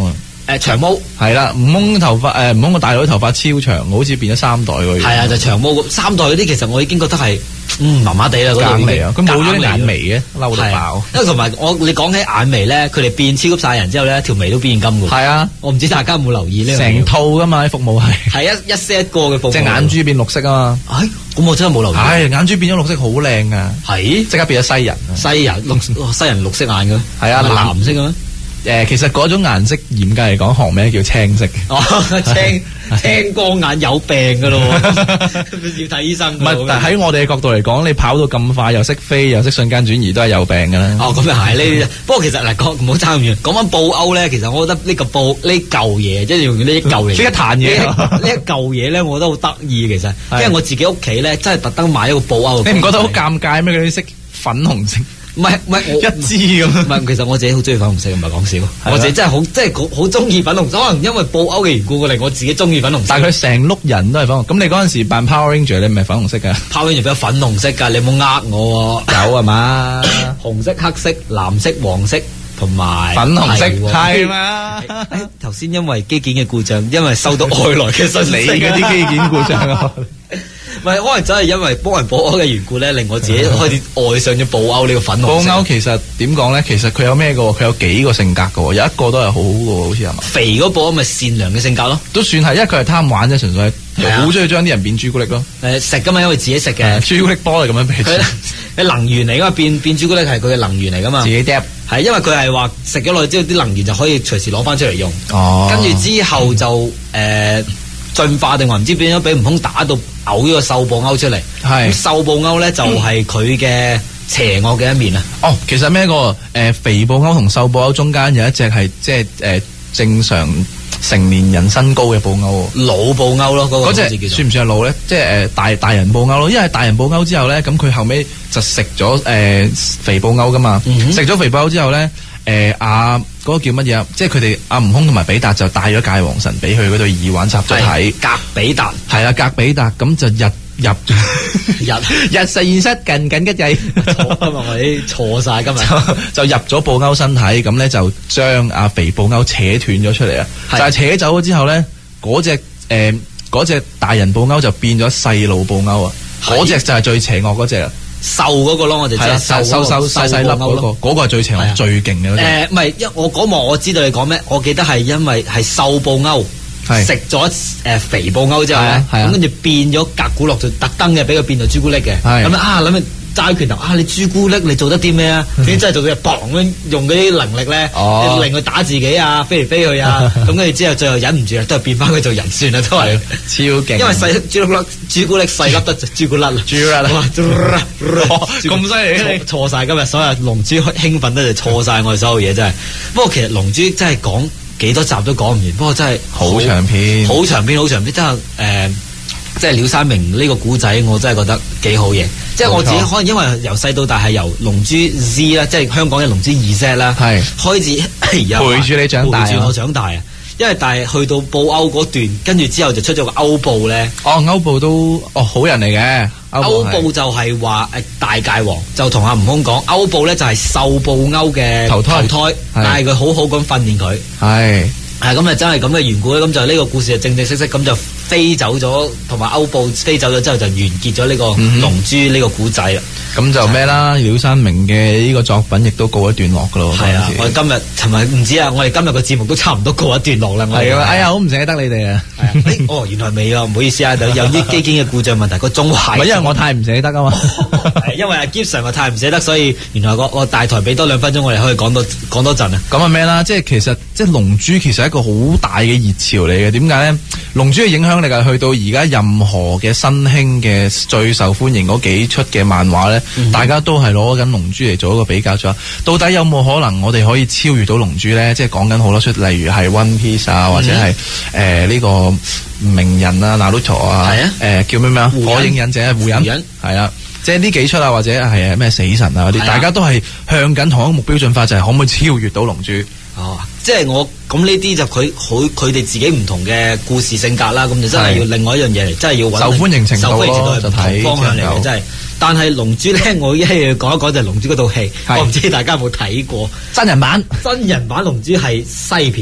誒長毛係啦，悟空頭髮誒悟空個大佬頭髮超長，好似變咗三代嗰樣。 係啊，就長毛三代嗰啲，其實我已經覺得係嗯麻麻地啦嗰度。 嚟啊！佢冇咗啲眼眉嘅，嬲到爆。 因為同埋我你講起眼眉咧，佢哋變超級賽人之後咧，條眉都變金㗎。 係啊， 我唔知大家有冇留意呢？ 成套㗎嘛啲服務係。係一一 set 個嘅服務。 隻眼珠變綠色啊嘛。 唉，咁我真係冇留意。 係眼珠變咗綠色，好靚啊！ 係即刻變咗西人。 西人綠西人綠色眼嘅。 係啊， 藍色嘅咩？ 誒，其實嗰種顏色嚴格嚟講，行名叫青色。 哦，青青光眼有病噶咯，要睇醫生。 唔係，但喺我哋嘅角度嚟講，你跑到咁快，又識飛，又識瞬間轉移，都係有病噶啦。 哦，咁又係呢？不過其實嗱，講唔好爭咁遠。講翻布歐咧，其實我覺得呢個布呢舊嘢，即係用呢一舊嚟。呢一壇嘢，呢一舊嘢咧，我覺得好得意其實。因為我自己屋企咧，真係特登買一個布歐。 你唔覺得好尷尬咩？佢啲色粉紅色。 唔係唔係， 一支咁。唔係，其實我自己好中意粉紅色，唔係講笑。我自己真係好，即係好好中意粉紅色。可能因為布歐嘅緣故，我令我自己中意粉紅色。 但係佢成碌人都係粉紅。咁你嗰陣時扮 Power Ranger，你唔係粉紅色㗎 ？Power Ranger 有粉紅色㗎，你冇呃我喎。 有係嘛？ 紅色、黑色、藍色、黃色同埋粉紅色係嘛？ 頭先因為機件嘅故障，因為收到外來嘅信息， 你嗰啲機件故障啊！ 唔係，可能真係因為幫人布歐嘅緣故咧，令我自己開始愛上咗布歐呢個粉紅色。 布歐其實點講咧？其實佢有咩嘅？佢有幾個性格嘅，有一個都係好好嘅，好似係嘛？ 肥嗰布歐咪善良嘅性格咯， 都算係，因為佢係貪玩啫，純粹係好中意將啲人變朱古力咯。 誒食㗎嘛，因為自己食嘅朱古力波嚟咁樣俾佢。 佢能源嚟㗎嘛，變變朱古力係佢嘅能源嚟㗎嘛。 自己嗒係因為佢係話食咗落去之後，啲能源就可以隨時攞翻出嚟用。 哦， 跟住之後就誒進化定話唔知變咗俾悟空打到嘔咗個瘦布歐出嚟。係瘦布歐咧就係佢嘅邪惡嘅一面啊。 哦，其實咩個誒肥布歐同瘦布歐中間有一隻係即係誒正常成年人身高嘅布歐， 老布歐咯，嗰隻算唔算係老咧？即係誒大大人布歐咯，因為大人布歐之後咧，咁佢後尾就食咗誒肥布歐噶嘛，食咗肥布歐之後咧，誒阿嗰個叫乜嘢啊？即係佢哋阿悟空同埋比達就帶咗界王神俾佢嗰對耳環插咗喺格比達， 係啦格比達，咁就入入入入實驗室近緊嘅掣， 錯啊嘛，我啲錯晒今日就入咗布歐身體，咁咧就將阿肥布歐扯斷咗出嚟啊！就係扯走咗之後咧，嗰隻誒嗰隻大人布歐就變咗細路布歐啊！嗰隻就係最邪惡嗰隻啊！ 瘦嗰個咯，我哋即係瘦瘦瘦細細粒嗰個，嗰個係最邪惡最勁嘅嗰隻。 誒唔係，因我嗰幕我知道你講咩，我記得係因為係瘦布歐。食咗誒肥布歐之後咧，咁跟住變咗格古樂就特登嘅，俾佢變做朱古力嘅。咁啊諗住揸拳頭啊！你朱古力你做得啲咩啊？你真係做到砰咁用嗰啲能力咧，令佢打自己啊，飛嚟飛去啊！咁跟住之後最後忍唔住啦，都係變翻佢做人算啦，都係超勁。 因為細朱古力朱古力細粒得朱古力啦， 朱古力啦，咁犀利！ 錯晒今日所有龍珠興奮得就錯晒我哋所有嘢真係。不過其實龍珠真係講幾多集都講唔完，不過真係好長篇， 好長篇，好長篇，真係誒、呃，即係鳥山明呢個古仔，我真係覺得幾好嘢。即係我自己可能因為由細到大係由龍珠 Z 啦，即係香港嘅龍珠二 Z 啦，係開始陪住你長大， 陪住我長大啊！因為但係去到布歐嗰段，跟住之後就出咗個歐布咧。 哦，歐布都哦好人嚟嘅。 歐布就係話誒大界王就同阿悟空講，歐布咧就係瘦布歐嘅投胎，投胎但係佢好好咁訓練佢。係係咁啊，真係咁嘅緣故咧，咁就呢個故事就正正式式咁就飛走咗，同埋歐布飛走咗之後就完結咗呢個龍珠呢個古仔啦。咁、嗯、就咩啦？鳥山明嘅呢個作品亦都告一段落噶咯。係啊，我哋今日尋日唔知啊，我哋今日個節目都差唔多告一段落啦。係啊，哎呀，好唔捨得你哋啊！哦，原來未啊，唔好意思啊，有啲機件嘅故障問題，個鐘壞。唔係因為我太唔捨得啊嘛，因為阿 Gibson 話太唔捨得，所以原來個個大台俾多兩分鐘，我哋可以講多講多陣啊。咁啊咩啦？即係其實即係龍珠其實係一個好大嘅熱潮嚟嘅。點解咧？龍珠嘅影響力係去到而家任何嘅新興嘅最受歡迎嗰幾出嘅漫畫咧。嗯、大家都係攞緊龍珠嚟做一個比較咗，到底有冇可能我哋可以超越到龍珠咧？即係講緊好多出，例如係 One Piece 啊，或者係誒呢個鳴人啊、Naruto 啊，誒、呃、叫咩咩啊？火影忍者、護忍係啊，即係呢幾出啊，或者係咩死神啊嗰啲，大家都係向緊同一個目標進發，就係、是、可唔可以超越到龍珠？哦，即係我咁呢啲就佢好佢哋自己唔同嘅故事性格啦，咁就真係要另外一樣嘢嚟，真係要揾受歡迎程度咯，受歡迎程度係唔同方向嚟嘅，真係。但係龍珠咧，我一係要講一講就係龍珠嗰套戲，我唔知大家有冇睇過真人版？真人版龍珠係西片，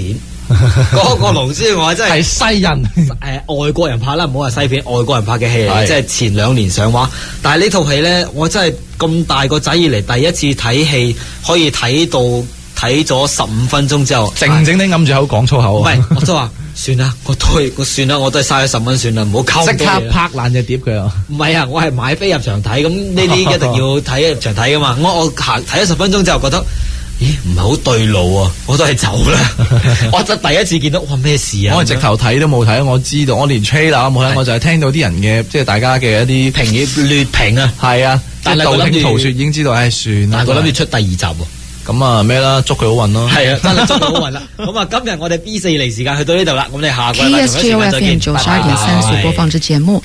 嗰個龍珠我真係係西人誒外國人拍啦，唔好話西片，外國人拍嘅戲嚟， 係即係前兩年上畫。但係呢套戲咧，我真係咁大個仔以嚟第一次睇戲，可以睇到睇咗十五分鐘之後， 靜靜地揞住口講粗口。 唔係，我都話算啦，我都係我算啦，我都係嘥咗十蚊算啦，唔好溝。 即刻拍爛隻碟佢啊！ 唔係啊，我係買飛入場睇，咁呢啲一定要睇入場睇噶嘛。我我行睇咗十分鐘之後覺得。咦，唔係好對路啊！我都係走啦。我就第一次見到，哇咩事啊！ 我係直頭睇都冇睇，我知道，我連 trailer 冇睇，我就係聽到啲人嘅，即係大家嘅一啲評語劣評啊。 係啊， 但係道聽途說已經知道，唉，算啦。 但係我諗住出第二集喎。 咁啊咩啦，祝佢好運咯。 係啊，真係祝佢好運啦。咁啊，今日我哋 B 四離時間去到呢度啦，咁我哋下個禮拜同一時間再見。 K S G O F M 九十二點三所播放之節目。